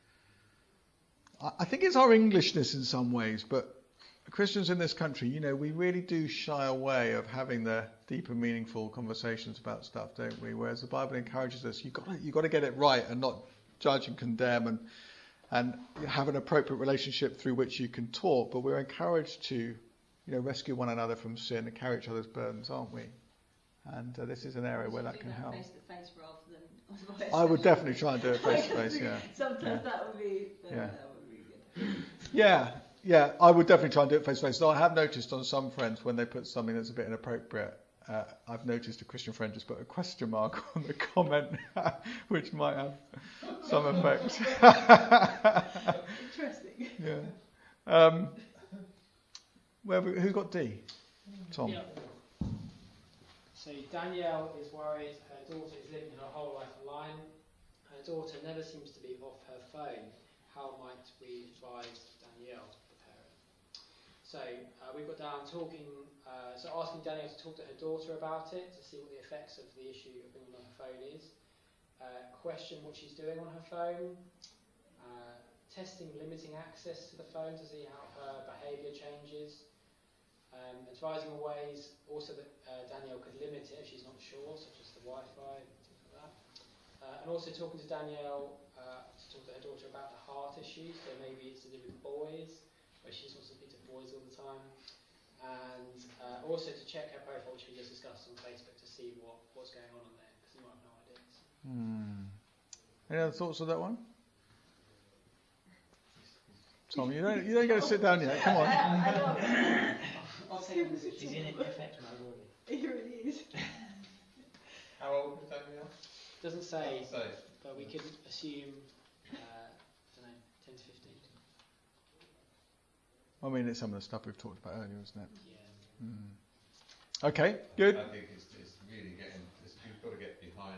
Speaker 1: think it's our Englishness in some ways, but Christians in this country, we really do shy away of having the deeper, meaningful conversations about stuff, don't we? Whereas the Bible encourages us, you've got to get it right and not judge and condemn and have an appropriate relationship through which you can talk. But we're encouraged to, rescue one another from sin and carry each other's burdens, aren't we? And this is an area where that can help.
Speaker 5: Face to face rather than.
Speaker 1: I would definitely try and do it face to face. Yeah.
Speaker 5: Sometimes that would be. That would be good.
Speaker 1: Yeah, I would definitely try and do it face to face. So I have noticed on some friends when they put something that's a bit inappropriate, I've noticed a Christian friend just put a question mark on the comment, which might have some effect.
Speaker 12: Interesting.
Speaker 1: Yeah. Who's got D? Tom.
Speaker 13: Yeah. So Danielle is worried her daughter is living her whole life online. Her daughter never seems to be off her phone. How might we advise Danielle, the parent? So we've got down asking Danielle to talk to her daughter about it, to see what the effects of the issue of being on her phone is. Question what she's doing on her phone. Testing limiting access to the phone to see how her behaviour changes. Advising on ways also that Danielle could limit it if she's not sure, such as the Wi-Fi, things like that. And also talking to Danielle to talk to her daughter about the heart issues. So maybe it's to do with boys, where she just wants to speak to boys all the time. And also to check her profile, which we just discussed on Facebook, to see what's going on there, because you might have no ideas.
Speaker 1: Any other thoughts on that one? Tom, you don't get to sit down yet. Come on.
Speaker 13: I'll take it. He's in FX mode already.
Speaker 12: He really is.
Speaker 4: How old is Danielle?
Speaker 13: Doesn't say, but we could assume, 10 to 15.
Speaker 1: I mean, it's some of the stuff we've talked about earlier, isn't it?
Speaker 13: Yeah.
Speaker 1: Okay, good.
Speaker 4: I think it's really you've got to get behind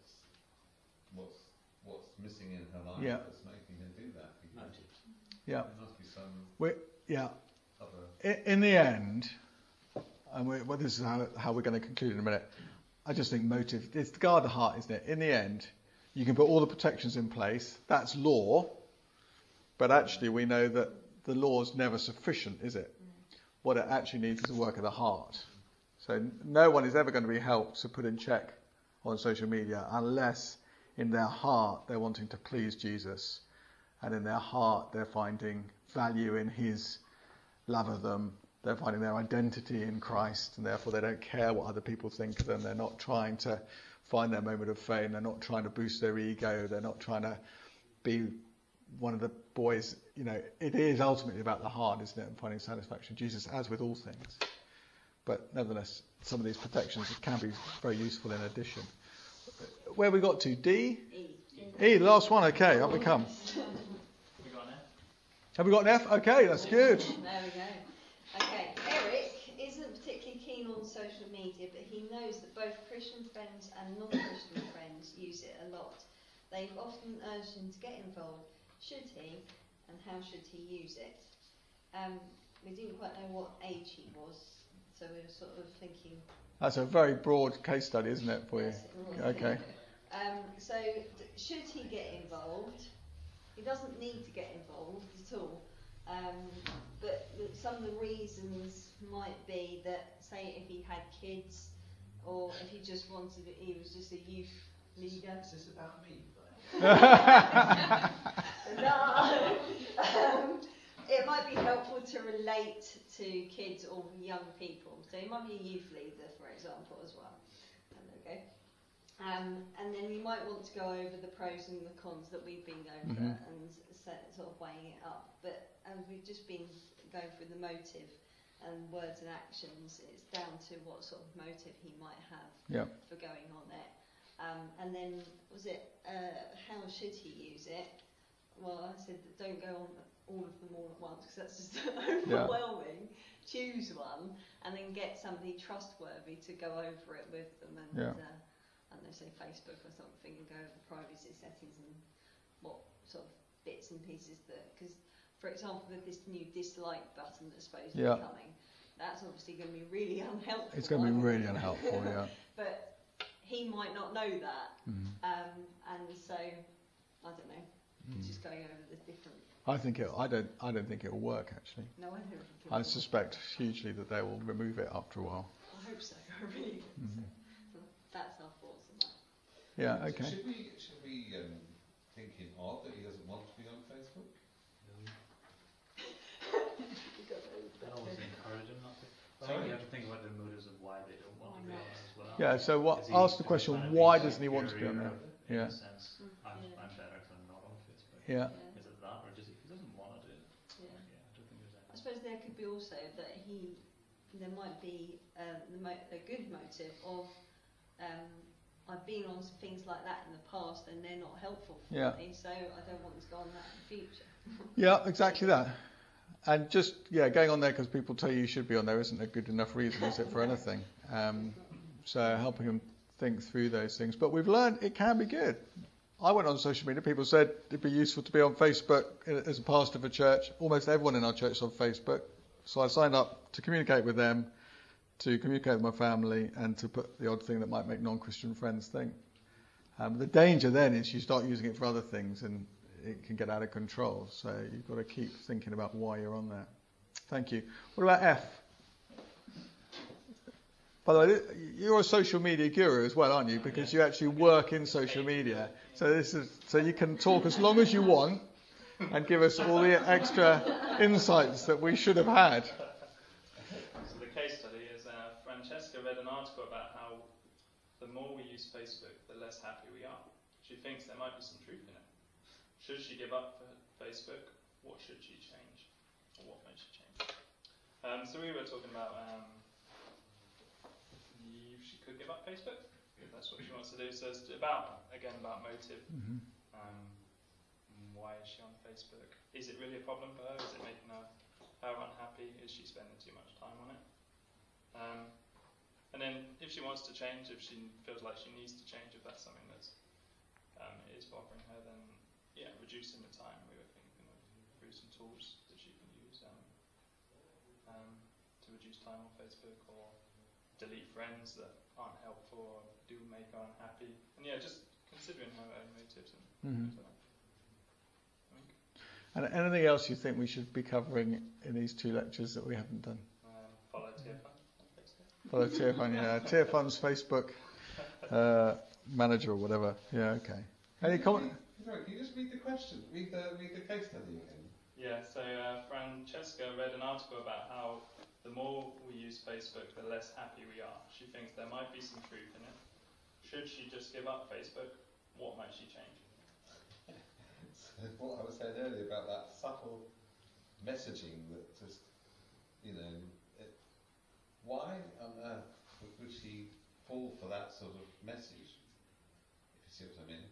Speaker 4: what's missing in her life that's making her do that.
Speaker 1: Yeah.
Speaker 4: There must be some other...
Speaker 1: In the end, and this is how we're going to conclude in a minute, I just think motive, it's to guard the heart, isn't it? In the end, you can put all the protections in place, that's law, but actually we know that the law is never sufficient, is it? What it actually needs is the work of the heart. So no one is ever going to be helped to put in check on social media unless in their heart they're wanting to please Jesus, and in their heart they're finding value in his love of them, they're finding their identity in Christ, and therefore they don't care what other people think of them. They're not trying to find their moment of fame, they're not trying to boost their ego, they're not trying to be one of the boys. It is ultimately about the heart, isn't it, and finding satisfaction. Jesus, as with all things. But nevertheless, some of these protections can be very useful in addition. Where we got to? D? E, the last one. Okay, up we come. Have we got an F? Okay, that's good.
Speaker 5: There we go. Okay, Eric isn't particularly keen on social media, but he knows that both Christian friends and non-Christian friends use it a lot. They've often urged him to get involved. Should he, and how should he use it? We didn't quite know what age he was, so we were sort of thinking...
Speaker 1: That's a very broad case study, isn't it, for you? Okay.
Speaker 5: So, should he get involved? He doesn't need to get involved at all. But some of the reasons might be that, say, if he had kids, or if he just he was just a youth leader.
Speaker 3: Is this about me?
Speaker 5: It might be helpful to relate to kids or young people. So he might be a youth leader, for example, as well. Okay. And then you might want to go over the pros and the cons that we've been going through and sort of weighing it up. But as we've just been going through the motive and words and actions, it's down to what sort of motive he might have for going on it. And then, how should he use it? Well, I said that don't go on all of them all at once, because that's just overwhelming. Choose one, and then get somebody trustworthy to go over it with them, and I don't know, say Facebook or something, and go over privacy settings and what sort of bits and pieces because, for example, with this new dislike button that's supposed to be coming, that's obviously going to be really unhelpful.
Speaker 1: It's going to be really unhelpful,
Speaker 5: But he might not know that, and so I don't know. Just going over the different.
Speaker 1: I don't think it will work actually.
Speaker 5: No, I don't think it
Speaker 1: I suspect hugely that they will remove it after a while.
Speaker 5: I hope so. I really hope so. That's our thoughts on that.
Speaker 1: Yeah. Okay.
Speaker 4: Should we think him odd that he doesn't want to be on Facebook?
Speaker 10: I always encourage him not to. I think you have to think about the motives of why they don't want to be on it as well.
Speaker 1: Yeah. So ask the question: why doesn't he want to be on there?
Speaker 10: In a sense, I'm better because I'm not on Facebook.
Speaker 1: Yeah.
Speaker 10: Is it that, or just if he doesn't want to do it?
Speaker 5: Yeah.
Speaker 10: I don't think there's any.
Speaker 5: I suppose there could be also that he there might be a good motive of I've been on things like that in the past and they're not helpful for me, so I don't want to go on that in the future.
Speaker 1: Yeah, exactly that. And just, going on there because people tell you should be on there isn't a good enough reason, is it, for anything? So helping them think through those things. But we've learned it can be good. I went on social media. People said it'd be useful to be on Facebook as a pastor of a church. Almost everyone in our church is on Facebook. So I signed up to communicate with them, to communicate with my family, and to put the odd thing that might make non-Christian friends think. The danger then is you start using it for other things and it can get out of control. So you've got to keep thinking about why you're on there. Thank you. What about F? By the way, you're a social media guru as well, aren't you? Because you actually work in social media. So you can talk as long as you want and give us all the extra insights that we should have had.
Speaker 7: So the case study is Francesca read an article about how the more we use Facebook, the less happy we are. She thinks there might be some truth in it. Should she give up Facebook? What should she change? Or what might she change? So we were talking about if she could give up Facebook, if that's what she wants to do. So it's about motive.
Speaker 1: Mm-hmm.
Speaker 7: Why is she on Facebook? Is it really a problem for her? Is it making her unhappy? Is she spending too much time on it? And then if she wants to change, if she feels like she needs to change, if that's something that's is bothering her, then reducing the time. We were thinking of through some tools that she can use to reduce time on Facebook, or delete friends that aren't helpful or do make her unhappy. And just considering her own motives and things like that.
Speaker 1: And anything else you think we should be covering in these 2 lectures that we haven't done?
Speaker 7: Follow Tearfund on Facebook.
Speaker 1: Follow Tearfund, Tearfund's Facebook manager or whatever. Yeah, okay. Any comment?
Speaker 4: Sorry, can you just read the question? Read the case study again.
Speaker 7: Yeah, so Francesca read an article about how the more we use Facebook, the less happy we are. She thinks there might be some truth in it. Should she just give up Facebook? What might she change?
Speaker 4: What I was saying earlier about that subtle messaging that just, why on earth would she fall for that sort of message? If you see what I mean.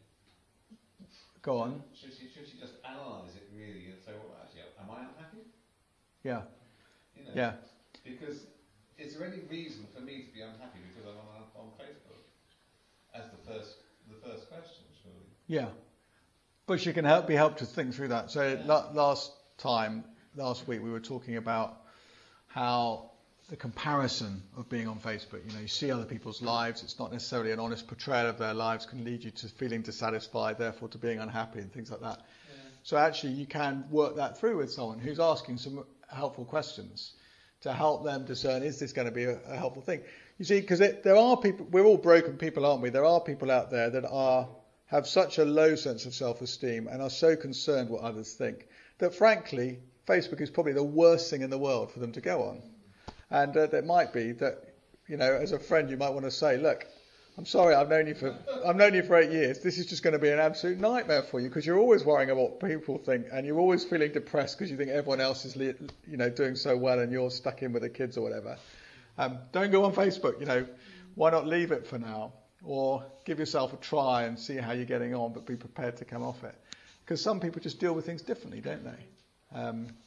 Speaker 1: Go on.
Speaker 4: Should she just analyse it really and say, well, actually, am I unhappy?
Speaker 1: Yeah.
Speaker 4: Yeah. Because is there any reason for me to be unhappy because I'm on Facebook? As the first question, surely.
Speaker 1: Yeah. But she can be helped to think through that. So last week we were talking about how the comparison of being on Facebook, you see other people's lives, it's not necessarily an honest portrayal of their lives, can lead you to feeling dissatisfied, therefore to being unhappy and things like that. Yeah. So actually you can work that through with someone who's asking some helpful questions to help them discern, is this going to be a helpful thing? You see, because there are people, we're all broken people, aren't we? There are people out there that have such a low sense of self-esteem and are so concerned what others think that frankly Facebook is probably the worst thing in the world for them to go on. And it might be that, as a friend you might want to say, look, I'm sorry, I've known you for 8 years. This is just going to be an absolute nightmare for you because you're always worrying about what people think and you're always feeling depressed because you think everyone else is doing so well and you're stuck in with the kids or whatever. Don't go on Facebook, why not leave it for now? Or give yourself a try and see how you're getting on, but be prepared to come off it. Because some people just deal with things differently, don't they?
Speaker 5: I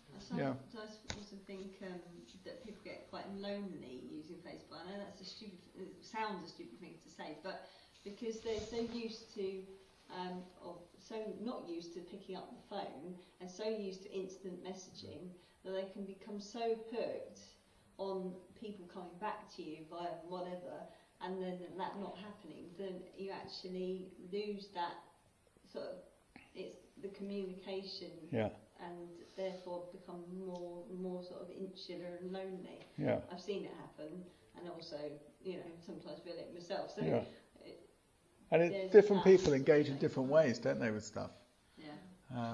Speaker 5: also think that people get quite lonely using Facebook. I know it sounds a stupid thing to say, but because they're so used to, or so not used to picking up the phone, and so used to instant messaging, that they can become so hooked on people coming back to you via whatever, and then that not happening, then you actually lose that sort of, it's the communication, and therefore become more sort of insular and lonely. Yeah. I've seen it happen, and also, sometimes feel it myself. So
Speaker 1: and different people engage in different ways, don't they, with stuff?
Speaker 5: Yeah.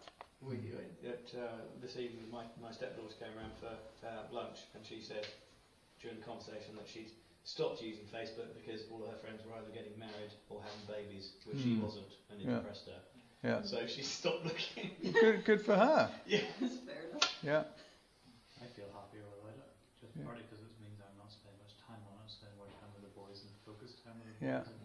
Speaker 6: This evening, my stepdaughter came around for lunch, and she said during the conversation that she'd stopped using Facebook because all of her friends were either getting married or having babies, which she wasn't, and it depressed her. Yeah. So she stopped looking.
Speaker 1: Good for her.
Speaker 6: Yeah.
Speaker 5: That's fair enough.
Speaker 1: Yeah.
Speaker 10: I feel happier without it, just partly because it's determined.
Speaker 1: Yeah.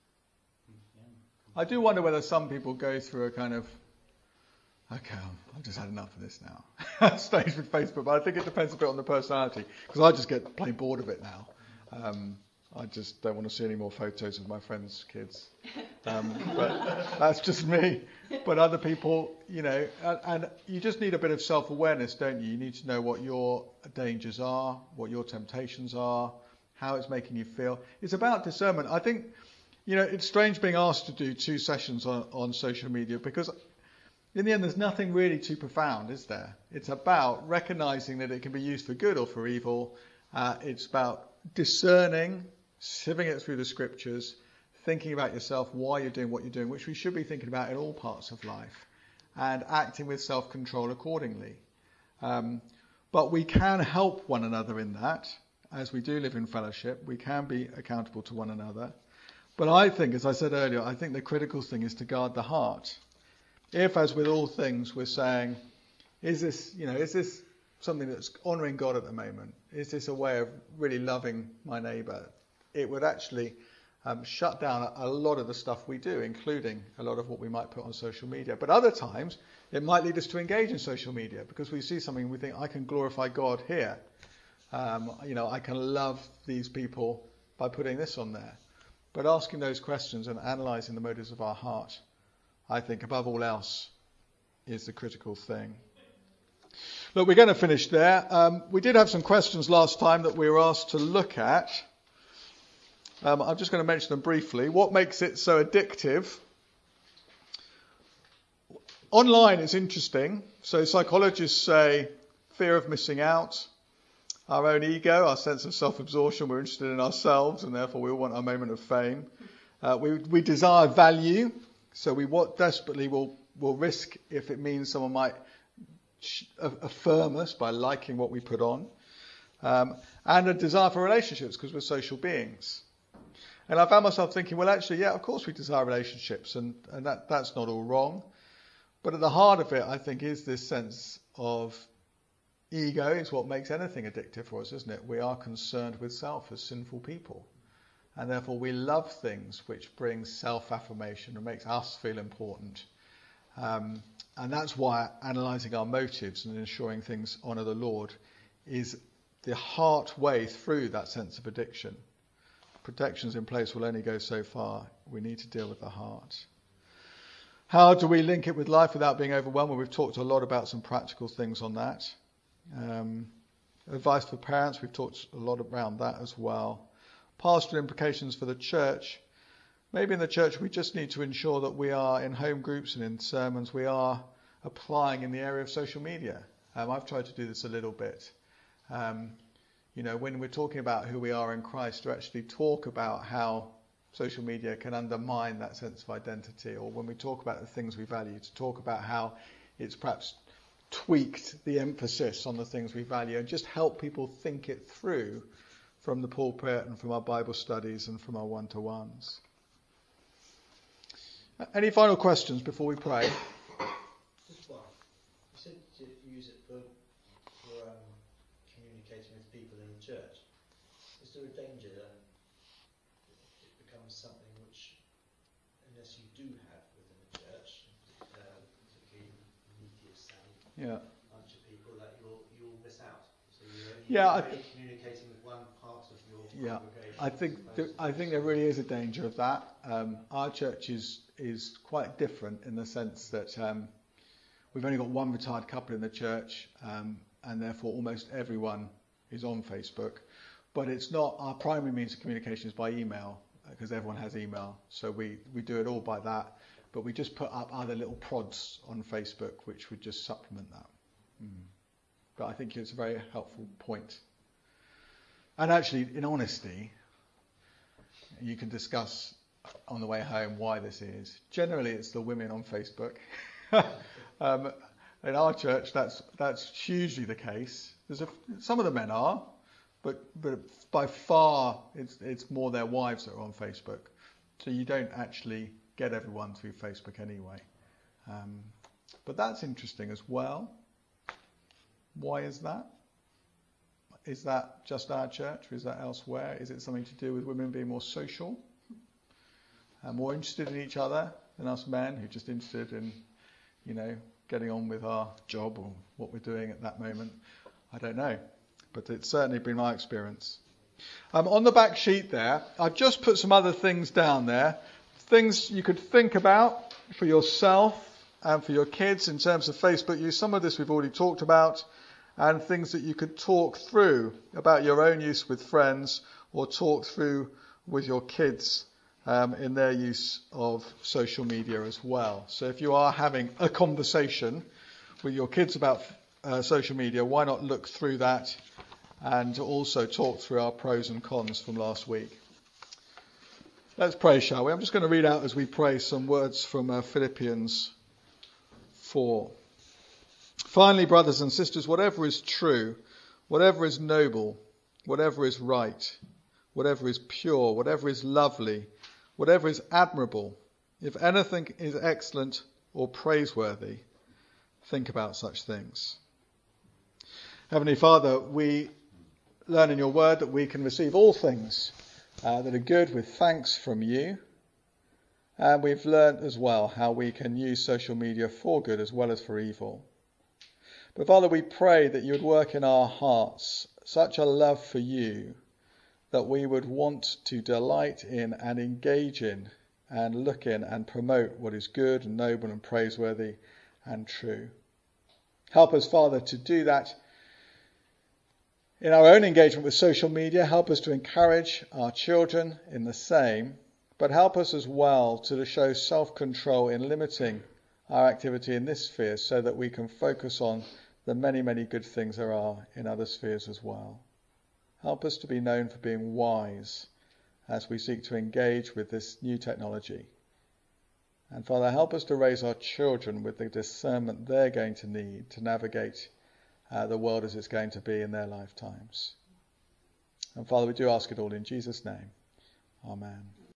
Speaker 1: I do wonder whether some people go through a kind of, okay, I've just had enough of this now, stage with Facebook, but I think it depends a bit on the personality, because I just get plain bored of it now. I just don't want to see any more photos of my friends' kids. But that's just me. But other people, and you just need a bit of self-awareness, don't you? You need to know what your dangers are, what your temptations are, how it's making you feel. It's about discernment. I think, it's strange being asked to do 2 sessions on social media, because in the end there's nothing really too profound, is there? It's about recognizing that it can be used for good or for evil. It's about discerning, sieving it through the scriptures, thinking about yourself, why you're doing what you're doing, which we should be thinking about in all parts of life, and acting with self-control accordingly. But we can help one another in that, as we do live in fellowship. We can be accountable to one another. But I think, as I said earlier, I think the critical thing is to guard the heart. If, as with all things, we're saying, is this something that's honouring God at the moment? Is this a way of really loving my neighbour? It would actually shut down a lot of the stuff we do, including a lot of what we might put on social media. But other times, it might lead us to engage in social media, because we see something and we think, I can glorify God here. I can love these people by putting this on there. But asking those questions and analysing the motives of our heart, I think, above all else, is the critical thing. Look, we're going to finish there. We did have some questions last time that we were asked to look at. I'm just going to mention them briefly. What makes it so addictive? Online is interesting. So psychologists say fear of missing out, our own ego, our sense of self-absorption. We're interested in ourselves, and therefore we all want our moment of fame. We desire value, so we desperately will risk if it means someone might affirm us by liking what we put on. And a desire for relationships, because we're social beings. And I found myself thinking, well, actually, yeah, of course we desire relationships, and that's not all wrong. But at the heart of it, I think, is this sense of ego. It's what makes anything addictive for us, isn't it? We are concerned with self as sinful people. And therefore we love things which bring self-affirmation and makes us feel important. And that's why analysing our motives and ensuring things honour the Lord is the heart way through that sense of addiction. Protections in place will only go so far. We need to deal with the heart. How do we link it with life without being overwhelmed? Well, we've talked a lot about some practical things on that. Advice for parents, we've talked a lot around that as well. Pastoral implications for the church. Maybe in the church we just need to ensure that we are in home groups and in sermons, we are applying in the area of social media. I've tried to do this a little bit. When we're talking about who we are in Christ, to actually talk about how social media can undermine that sense of identity, or when we talk about the things we value, to talk about how it's perhaps tweaked the emphasis on the things we value, and just help people think it through from the pulpit and from our Bible studies and from our one-to-ones. Any final questions before we pray?
Speaker 3: Just one. You said to use it for communicating with people in the church. Is there a danger that it becomes something which, unless you do have within the church, particularly media savvy bunch of people, that you'll miss out? So you're only communicating with one part of your congregation.
Speaker 1: I think there really is a danger of that. Our church is quite different in the sense that we've only got one retired couple in the church, and therefore almost everyone is on Facebook. But it's not our primary means of communication is by email, because everyone has email. So we do it all by that. But we just put up other little prods on Facebook which would just supplement that. But I think it's a very helpful point. And actually, in honesty, you can discuss on the way home why this is. Generally, it's the women on Facebook. In our church, that's hugely the case. Some of the men are, but by far it's more their wives that are on Facebook. So you don't actually get everyone through Facebook anyway. But that's interesting as well. Why is that? Is that just our church, or is that elsewhere? Is it something to do with women being more social? more interested in each other than us men who are just interested in, getting on with our job or what we're doing at that moment. I don't know, but it's certainly been my experience. On the back sheet there, I've just put some other things down there, things you could think about for yourself and for your kids in terms of Facebook use. Some of this we've already talked about, and things that you could talk through about your own use with friends or talk through with your kids in their use of social media as well. So if you are having a conversation with your kids about social media, why not look through that and also talk through our pros and cons from last week. Let's pray, shall we? I'm just going to read out as we pray some words from Philippians 4. Finally, brothers and sisters, whatever is true, whatever is noble, whatever is right, whatever is pure, whatever is lovely, whatever is admirable, if anything is excellent or praiseworthy, think about such things. Heavenly Father, we learn in your word that we can receive all things that are good with thanks from you. And we've learned as well how we can use social media for good as well as for evil. But Father, we pray that you would work in our hearts such a love for you that we would want to delight in and engage in and look in and promote what is good and noble and praiseworthy and true. Help us, Father, to do that in our own engagement with social media. Help us to encourage our children in the same, but help us as well to show self-control in limiting our activity in this sphere so that we can focus on the many, many good things there are in other spheres as well. Help us to be known for being wise as we seek to engage with this new technology. And Father, help us to raise our children with the discernment they're going to need to navigate the world as it's going to be in their lifetimes. And Father, we do ask it all in Jesus' name. Amen.